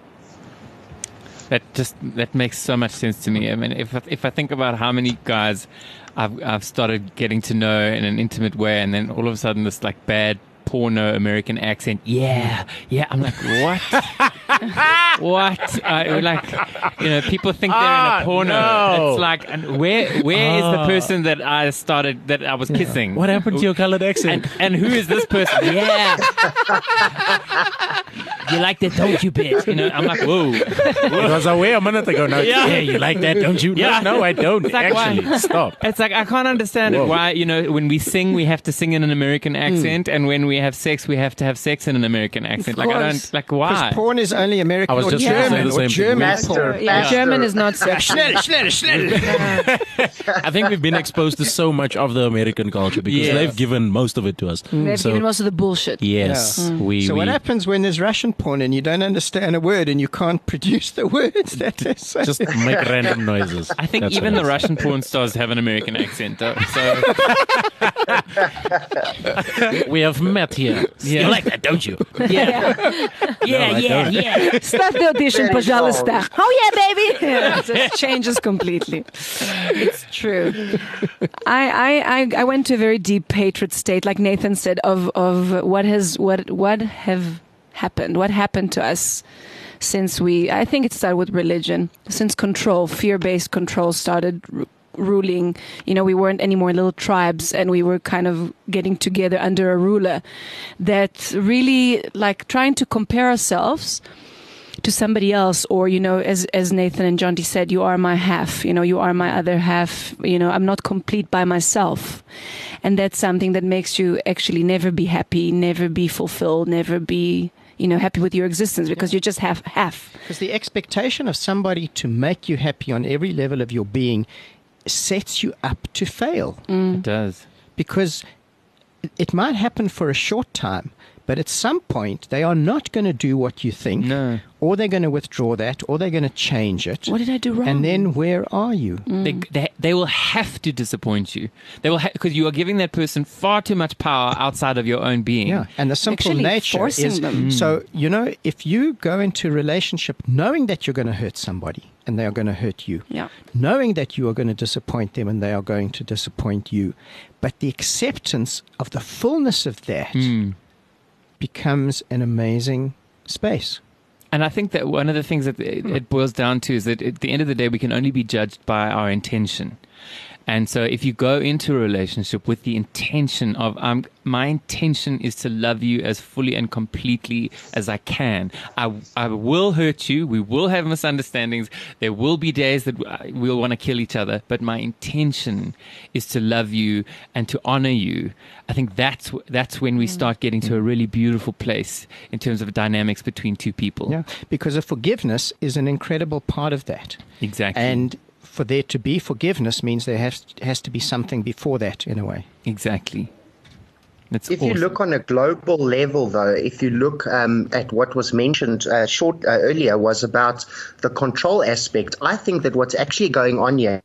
That just that makes so much sense to me. I mean, if if I think about how many guys I've I've started getting to know in an intimate way, and then all of a sudden this like bad porno American accent, yeah, yeah. I'm like, what? What? Uh, like, you know, people think they're Ah, in a porno. no. It's like, and where where is the Ah. person that I started that I was kissing? What happened to your colored accent? And, and who is this person? Yeah. You like that, don't you, bitch? You know, I'm like, whoa. It was away a minute ago. Now, Yeah. yeah, you like that, don't you? Yeah. No, no, I don't. It's like, Actually, why? stop. It's like, I can't understand Whoa. it. Why, you know, when we sing, we have to sing in an American accent, and when we have sex, we have to have sex in an American accent. Like, I don't, like, why? Because porn is only American I was or just gonna say German the or same thing. German Master. porn. Yeah, Faster. German is not sexual. Schnell, schnell, schnell. I think we've been exposed to so much of the American culture because Yes. they've given most of it to us. They've so, given most of the bullshit. yes, Yeah. we. So we what happens when there's Russian porn and you don't understand a word and you can't produce the words that they say? just make random noises. I think That's even what the it is. Russian porn stars have an American accent, though. So, we have met here. Yeah. You like that, don't you? yeah, I yeah, don't. yeah. Start the audition, Very пожалуйста. Oh yeah, baby. Yeah, it just changes completely. It's true. I, I, I, I went to a very deep hatred state, like Nathan said, of, of what has what what have happened, what happened to us since we. I think it started with religion, since control, fear-based control started r- ruling. You know, we weren't anymore little tribes, and we were kind of getting together under a ruler that really, like, trying to compare ourselves to somebody else, or, you know, as as Nathan and Jonty said, you are my half, you know, you are my other half, you know, I'm not complete by myself. And that's something that makes you actually never be happy, never be fulfilled, never be, you know, happy with your existence, because you're just half half. Because the expectation of somebody to make you happy on every level of your being sets you up to fail. It does. Because it- it might happen for a short time, but at some point they are not going to do what you think, No. or they're going to withdraw that, or they're going to change it. What did I do wrong? And then where are you? They, they they will have to disappoint you. They will because you are giving that person far too much power outside of your own being. Yeah, and the simple Actually nature forcing is them. so, you know, if you go into a relationship knowing that you're going to hurt somebody and they are going to hurt you, Yeah. knowing that you are going to disappoint them and they are going to disappoint you, but the acceptance of the fullness of that Mm. becomes an amazing space. And I think that one of the things that it, it boils down to is that at the end of the day, we can only be judged by our intention. And so if you go into a relationship with the intention of, um, my intention is to love you as fully and completely as I can. I, I will hurt you. We will have misunderstandings. There will be days that we'll want to kill each other. But my intention is to love you and to honor you. I think that's that's when we start getting to a really beautiful place in terms of dynamics between two people. Yeah, because a forgiveness is an incredible part of that. Exactly. And for there to be forgiveness means there has, has to be something before that, in a way. Exactly. It's If awesome. you look on a global level, though, if you look um, at what was mentioned uh, short uh, earlier was about the control aspect, I think that what's actually going on here.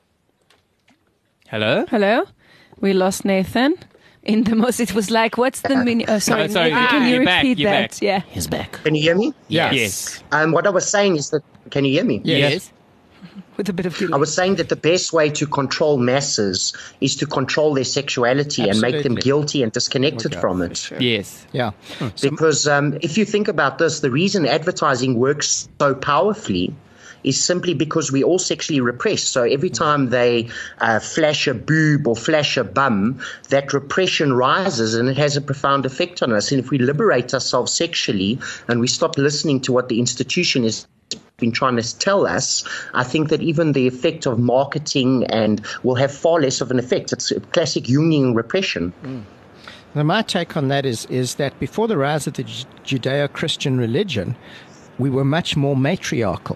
Hello? Hello? We lost Nathan. In the most, it was like, what's the meaning? Oh, sorry. Oh, sorry, Nathan, you're- can you you're back, repeat you're that? back. Yeah. He's back. Can you hear me? Yes. Yes. Um, what I was saying is that, can you hear me? Yes. With a bit of delay. I was saying that the best way to control masses is to control their sexuality and make them Absolutely. guilty and disconnected from it. Yes. Yeah. So, Because um, if you think about this, the reason advertising works so powerfully is simply because we're all sexually repressed. So every time they uh, flash a boob or flash a bum, that repression rises and it has a profound effect on us. And if we liberate ourselves sexually and we stop listening to what the institution is been trying to tell us, I think that even the effect of marketing and will have far less of an effect. It's a classic Jungian repression. Now, my take on that is is that before the rise of the Ju- Judeo-Christian religion, we were much more matriarchal.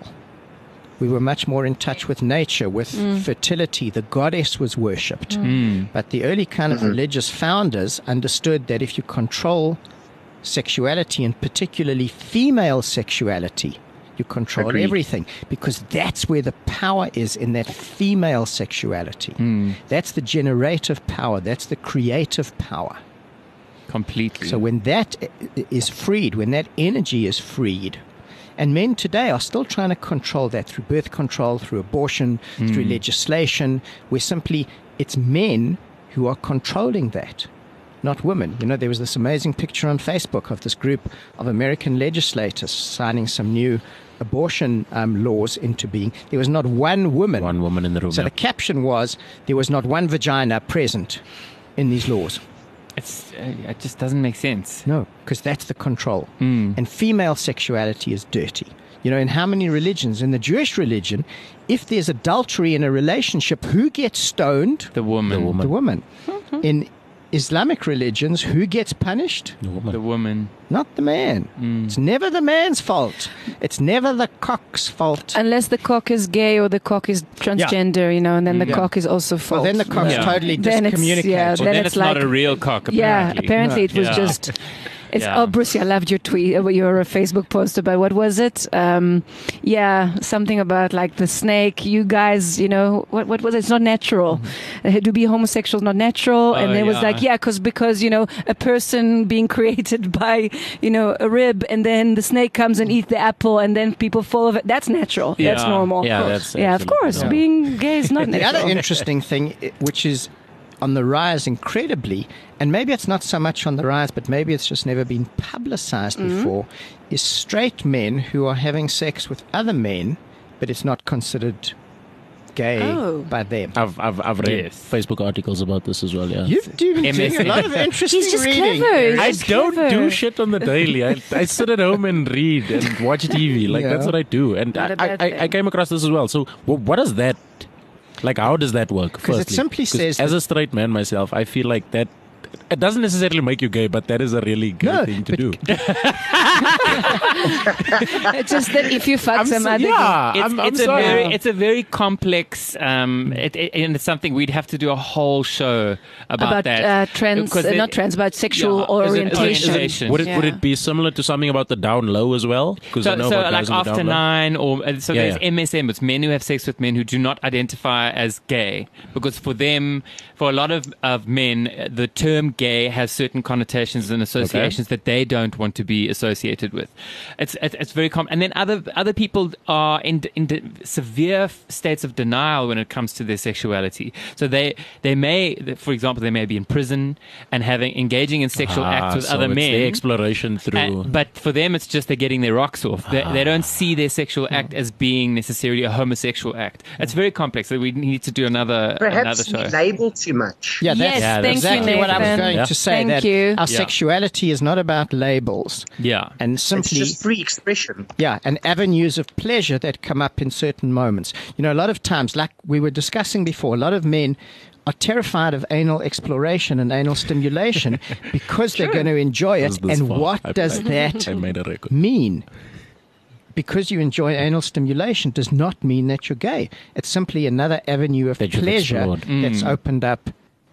We were much more in touch with nature, with fertility. The goddess was worshipped. But the early kind of religious founders understood that if you control sexuality, and particularly female sexuality, you control Agreed. everything, because that's where the power is, in that female sexuality. That's the generative power. That's the creative power. Completely. So when that i- is freed, when that energy is freed, and men today are still trying to control that through birth control, through abortion, through legislation, where simply it's men who are controlling that, not women. You know, there was this amazing picture on Facebook of this group of American legislators signing some new abortion um, laws into being. There was not one woman. One woman in the room. So yeah. the caption was, there was not one vagina present in these laws. It's, uh, it just doesn't make sense. No, because that's the control. And female sexuality is dirty. You know, in how many religions? In the Jewish religion, if there's adultery in a relationship, who gets stoned? The woman. The woman. The woman. In Islamic religions, who gets punished? The woman. The woman. Not the man. It's never the man's fault. It's never the cock's fault. Unless the cock is gay or the cock is transgender, you know, and then the Yeah. cock is also Well, fault. then the cock's Yeah. totally Then it's- discommunicated. yeah, Well, Then then, it's it's, not like- a real cock, yeah, apparently. apparently it was Yeah. just. It's Yeah. oh, Brucey, I loved your tweet, uh, your Facebook post about what was it? Um, yeah, something about like the snake. You guys, you know, what what was it? It's not natural. Uh, to be homosexual is not natural, and Oh, it was yeah. like, yeah, because because you know a person being created by you know a rib, and then the snake comes and eats the apple, and then people fall of it. That's natural. That's Yeah. normal. Yeah, that's yeah, of actually- course. yeah. Being gay is not The natural. other interesting thing, i- which is on the rise incredibly, and maybe it's not so much on the rise, but maybe it's just never been publicized Mm-hmm. before, is straight men who are having sex with other men, but it's not considered gay Oh. by them. I've I've I've read Yes. Facebook articles about this as well. Yeah. You're doing, M S doing a lot of interesting He's just reading. clever. He's I just don't clever. do shit on the daily. I, I sit at home and read and watch T V. Like Yeah. that's what I do. And Not I, a bad I, I, I thing. came across this as well. So wh- what does that like? How does that work? 'Cause it firstly? simply 'Cause says as that- a straight man myself, I feel like that. It doesn't necessarily make you gay, but that is a really good No, thing to but- do. It's just that if you fuck I'm some so- other yeah, It's, I'm, I'm it's a sorry. very, it's a very complex, um, it, it, and it's something we'd have to do a whole show about, about that. uh, trans, Because uh, it- not trans, about sexual Yeah, is it orientation. orientation? Would it would Yeah. it be similar to something about the down low as well? Because I So, know so about like guys in the after down low. nine, or uh, so Yeah, there's yeah. M S M. It's men who have sex with men who do not identify as gay, because for them, for a lot of, of men, uh, the term gay has certain connotations and associations that they don't want to be associated with. It's it's, it's very common. And then other other people are in in de- severe f- states of denial when it comes to their sexuality. So they they may, for example, they may be in prison and having engaging in sexual Ah, acts with so other it's men. the exploration through. And- but for them, it's just they're getting their rocks off. They, they don't see their sexual act as being necessarily a homosexual act. It's very complex. So we need to do another another Perhaps we show. label too much. Yeah, that's Yes, Yeah, thank exactly you, what I was Nathan. going Yeah. to say. Thank that you. Our Yeah. sexuality is not about labels. Yeah. And It's simply just free expression. Yeah, and avenues of pleasure that come up in certain moments. You know, a lot of times, like we were discussing before, a lot of men are terrified of anal exploration and anal stimulation because they're going to enjoy it. This- this And far. what I- does I- that I made a record. mean? Because you enjoy anal stimulation does not mean that you're gay. It's simply another avenue of That you've pleasure explored. that's opened up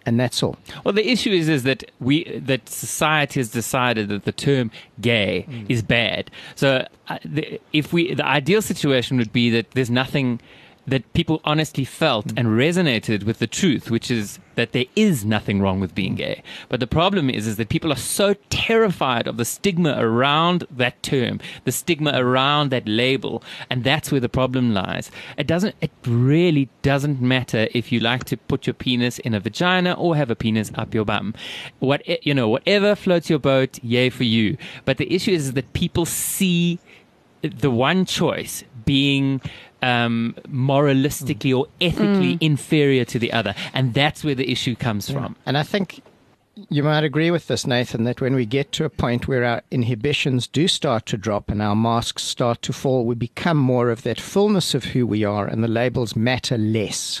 and that's all. Well, the issue is is that we that society has decided that the term gay mm. is bad. So, uh, the, if we the ideal situation would be that there's nothing that people honestly felt mm. and resonated with the truth, which is that there is nothing wrong with being gay. But the problem is, is that people are so terrified of the stigma around that term, the stigma around that label, and that's where the problem lies. It doesn't, it really doesn't matter if you like to put your penis in a vagina or have a penis up your bum. What, you know, whatever floats your boat, yay for you. But the issue is that people see the one choice being Um, moralistically or ethically mm. inferior to the other. And that's where the issue comes yeah. from. And I think you might agree with this, Nathan, that when we get to a point where our inhibitions do start to drop and our masks start to fall, we become more of that fullness of who we are and the labels matter less.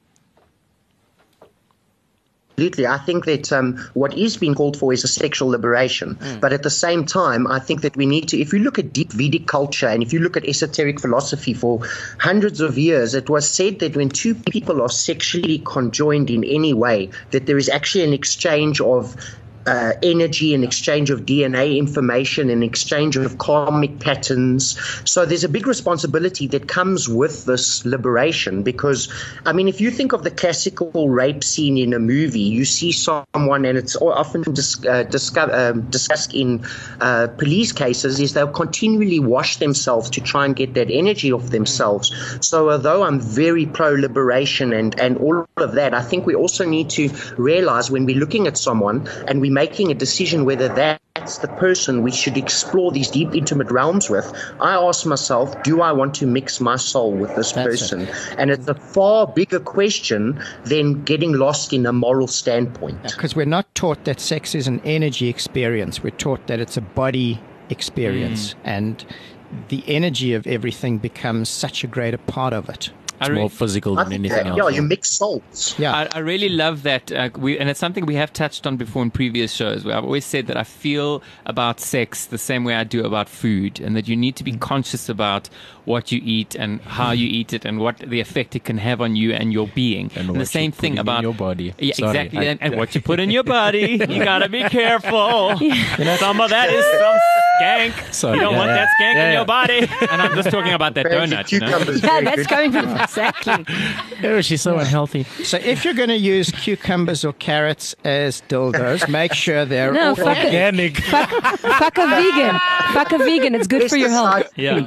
Absolutely. I think that um, what is being called for is a sexual liberation. Mm. But at the same time, I think that we need to, if you look at deep Vedic culture and if you look at esoteric philosophy for hundreds of years, it was said that when two people are sexually conjoined in any way, that there is actually an exchange of Uh, energy, an exchange of D N A information, an exchange of karmic patterns. So there's a big responsibility that comes with this liberation because, I mean, if you think of the classical rape scene in a movie, you see someone, and it's often dis- uh, discuss- um, discussed in uh, police cases, is they'll continually wash themselves to try and get that energy off themselves. So although I'm very pro-liberation and, and all of that, I think we also need to realize when we're looking at someone and we making a decision whether that's the person we should explore these deep, intimate realms with, I ask myself, do I want to mix my soul with this that's person? It. And it's a far bigger question than getting lost in a moral standpoint. Because we're not taught that sex is an energy experience. We're taught that it's a body experience. Mm. And the energy of everything becomes such a greater part of it. It's more physical than anything else. Yeah, you mix souls. Yeah, I, I really love that. Uh, we, and it's something we have touched on before in previous shows, where I've always said that I feel about sex the same way I do about food, and that you need to be conscious about what you eat and how you eat it and what the effect it can have on you and your being. And, and the same thing about your body. Yeah, Sorry, exactly. I, and, and what you put in your body, you gotta be careful. You know, some of that is some skank. Sorry, you don't yeah, want yeah. that skank yeah, in yeah. your body. And I'm just talking about that donut. You know? Yeah, that's going from exactly. Oh, she's so unhealthy. So if you're going to use cucumbers or carrots as dildos, make sure they're no, fuck organic. A, fuck, fuck a vegan. Fuck a vegan. It's good for your health. Yeah.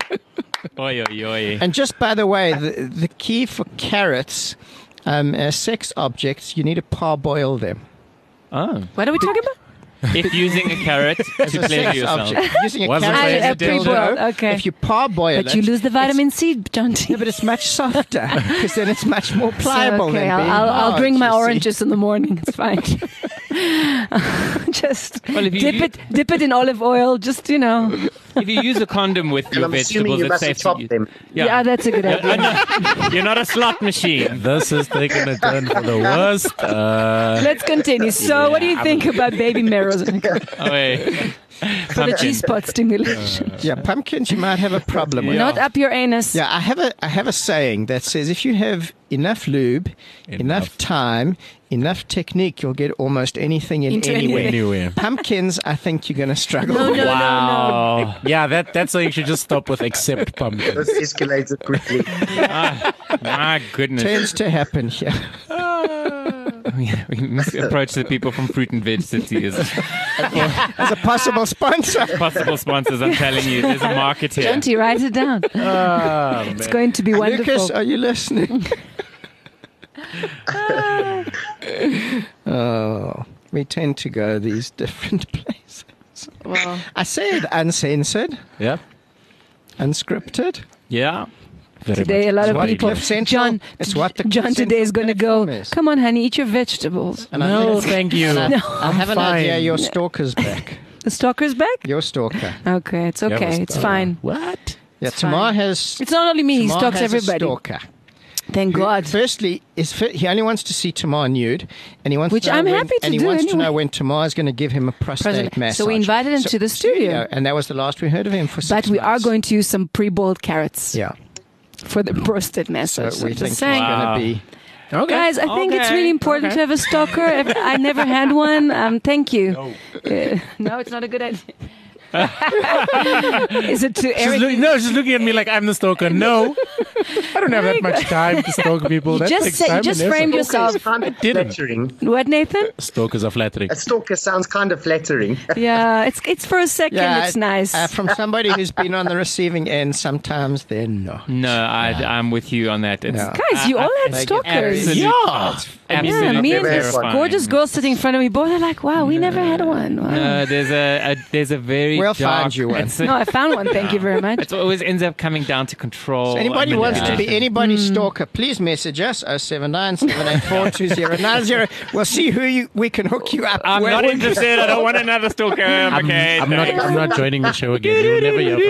Oi, oi, oi. And just by the way, the, the key for carrots um, as sex objects, you need to parboil them. Oh. What are we talking about? If using a carrot to pleasure yourself. Object. Using a Wasn't carrot I, as I a dildo, pre-boiled, okay. if you parboil But it, you lose the vitamin C, John T. Yeah, but it's much softer because then it's much more pliable. So, okay, than I'll, being I'll, I'll hard, drink my you see. oranges in the morning. It's fine. Just Well, if you dip u- it, dip it in olive oil. Just you know. If you use a condom with And your I'm assuming vegetables, you it's must safe chop to use. them. Yeah, that's a good You're, idea. not, you're not a slot machine. This is taking a turn for the worst. Uh, Let's continue. So, what do you think about baby marrows Oh, wait. for the G spot stimulation? Yeah, pumpkins, you might have a problem with. Yeah. Not up your anus. Yeah, I have a I have a saying that says if you have enough lube, enough, Enough. time, enough technique, you'll get almost anything in Into anywhere. anything. anywhere. Pumpkins, I think you're going to struggle No, with. no, Wow. Yeah, that that's why you should just stop with except pumpkin. This escalated quickly. Ah, my goodness. Tends to happen here. We, we must approach the people from Fruit and Veg City as As a possible sponsor. possible sponsors. I'm telling you, there's a market here. John T, write it down. Oh, It's man. going to be wonderful. Lucas, are you listening? Oh, we tend to go these different places. Well, I said uncensored, Yeah. unscripted. Yeah. Very today, a much. lot It's of what people. Cliff Central- John, it's what the John Cliff today is Central going to go. platform is. Come on, honey, eat your vegetables. And I No, think- thank you. and I, No. I have an fine. idea. Your stalker's back. The stalker's back. Your stalker. Okay, it's Yeah, okay. but- It's fine. What? Yeah, It's Tamar fine. has. It's not only me. He Tamar stalks has a everybody. stalker. Thank Who, God. Firstly, is fi- he only wants to see Tamar nude, and he wants Which to know I'm when, happy to and he do wants to anyway. know when Tamar is going to give him a prostate President- massage. so we invited him to the studio. and that was the last we heard of him for. But six we are months. going to use some pre-boiled carrots Yeah, for the prostate so massage. we Just think it's saying. Wow. going to be. Okay. Guys, I think it's Okay, really important okay. to have a stalker. If- I never had one. Um, thank you. No. Uh, no, it's not a good idea. Is it too She's Eric? look, no, she's looking at me like I'm the stalker. No, I don't have that much time to stalk people. You That just takes said- you time just and effort. framed yourself. It's kind of didn't. flattering. What, Nathan? Stalkers are flattering. A stalker sounds kind of flattering. Yeah, it's it's for a second. it's it- nice. Uh, from somebody who's been on the receiving end, sometimes they're not. No, I, I'm with you on that. It's, No. Guys, you all had They get stalkers. very- Yeah. absolutely Yeah, me and Never had this one. gorgeous girl sitting in front of me, both are like, wow, we never had one. Wow. No, there's a, a there's a very We'll dark, find you one. It's, No, I found one. Thank you very much. it always ends up coming down to control. So anybody and wants to be manipulation. anybody's stalker, please message us oh seven nine, seven eight four, two zero nine zero. We'll see who you, we can hook you up I'm with. not interested. I don't want another stalker. I'm, okay, I'm not. thanks. I'm not joining the show again. You'll never hear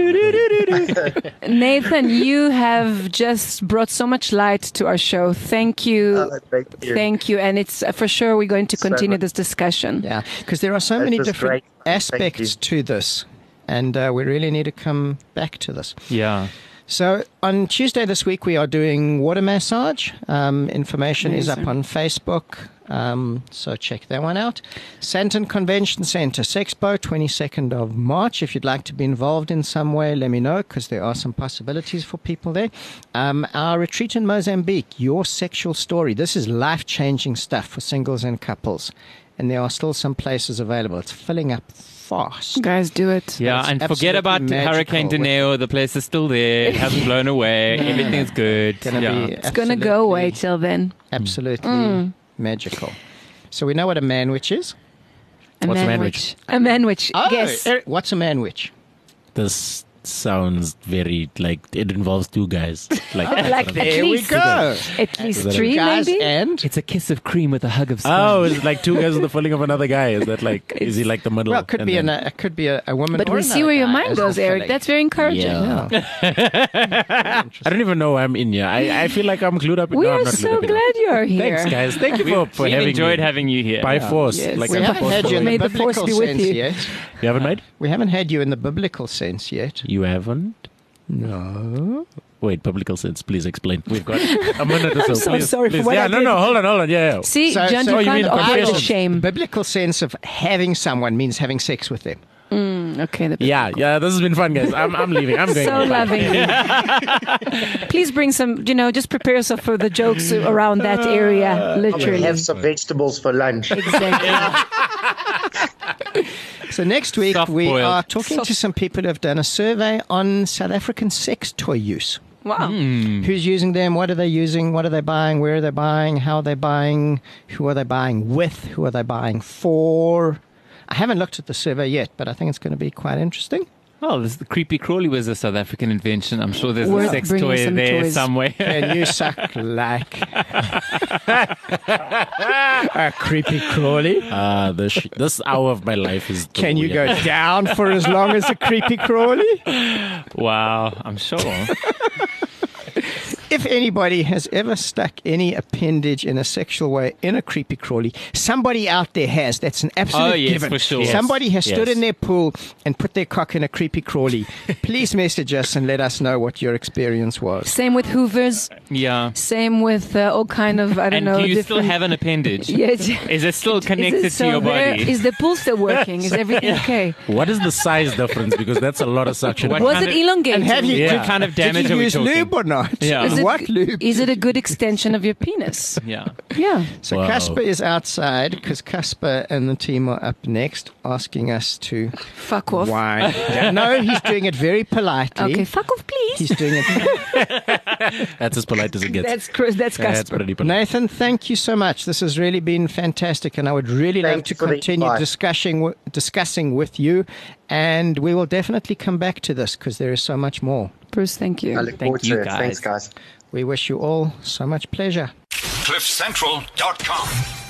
from me. Nathan, you have just brought so much light to our show. Thank you. Oh, thank you. Thank you. And it's uh, for sure we're going to So continue much. this discussion. Yeah, because there are so That many was different great. Thank aspects you. to this, and uh, we really need to come back to this. Yeah. So on Tuesday this week, we are doing water massage. Um, information is up Amazing. on Facebook, um, so check that one out. Santon Convention Centre, Sexpo, twenty-second of March. If you'd like to be involved in some way, let me know, because there are some possibilities for people there. Um, our retreat in Mozambique, Your Sexual Story. This is life-changing stuff for singles and couples, and there are still some places available. It's filling up fast. Guys, do it. Yeah, That's and forget absolutely about magical. Hurricane Dineo. The place is still there. It hasn't blown away. Everything's good. Gonna yeah. be It's going to go away absolutely- till then. Absolutely Mm. magical. So we know what a manwich is. A What's a manwich? A manwich. Oh, Yes. Eric, what's a manwich? This sounds very like it involves two guys. Like, Like at There we least, go. at least that three, Guys, maybe. and It's a kiss of cream with a hug of oh, sponge. is it like two guys with the filling of another guy? Is that like? Is he like the middle? well, it could and be then- an, it could be a, a woman. But or we see another where your guy mind as goes, the Eric. filling. That's very encouraging. Yeah. Yeah. I don't even know why I'm in here. I, I feel like I'm glued up. We no, I'm are not glued so up enough. glad you're here. Thanks, guys. Thank you for, for We've having enjoyed me. having you here. By force. Yes. Like We I'm haven't had forceful. you in the May the force biblical be with sense you. yet. You haven't made? We haven't had you in the biblical sense yet. You haven't? No. Wait, biblical sense. Please explain. We've got a minute or so. so please, sorry for please. what Yeah, I no, did. no. Hold on, hold on. Yeah, yeah. See, So- John, so you you mean can't avoid the confessions? shame. Biblical sense of having someone means having sex with them. Okay. The Yeah, yeah. This has been fun, guys. I'm, I'm leaving. I'm going. so home. Bye. loving. Please bring some, you know, just prepare yourself for the jokes around that area, literally. Have some vegetables for lunch. Exactly. So next week Soft we boiled. are talking to some people who have done a survey on South African sex toy use. Wow. Who's using them? What are they using? What are they buying? Where are they buying? How are they buying? Who are they buying with? Who are they buying for? I haven't looked at the survey yet, but I think it's going to be quite interesting. Oh, this, the creepy crawly was a South African invention. I'm sure there's Worth a sex bringing toy some there toys. somewhere. Can you suck like a creepy crawly? Uh, this, sh- this hour of my life is. the Can you go weirdest. down for as long as a creepy crawly? Wow, I'm sure. If anybody has ever stuck any appendage in a sexual way in a creepy crawly, somebody out there has. That's an absolute Oh, yes, given. for sure. Somebody has stood Yes. in their pool and put their cock in a creepy crawly. Please message us and let us know what your experience was. Same with Hoovers. Yeah. Same with uh, all kind of, I don't And know. do you still different- have an appendage? Yes. Is it still connected Is it to so your there- body? Is the pool still working? Is everything okay? What is the size difference? Because that's a lot of suction. What Was kind it of- elongated? And have you, Yeah. What kind of damage did you are we use talking? lube or not? Yeah. And Is it, what lube? is it a good extension of your penis? Yeah. Yeah. So Wow. Casper is outside because Casper and the team are up next asking us to Fuck off. wind down. No, he's doing it very politely. Okay, fuck off, please. He's doing it. That's as polite as it gets. That's Chris. That's That's Casper. pretty polite. Nathan, thank you so much. This has really been fantastic, and I would really love Thank to you for the continue invite. discussing w- discussing with you, and we will definitely come back to this because there is so much more. Bruce, thank you. I look Thank forward you, to it. guys. Thanks, guys. We wish you all so much pleasure. cliff central dot com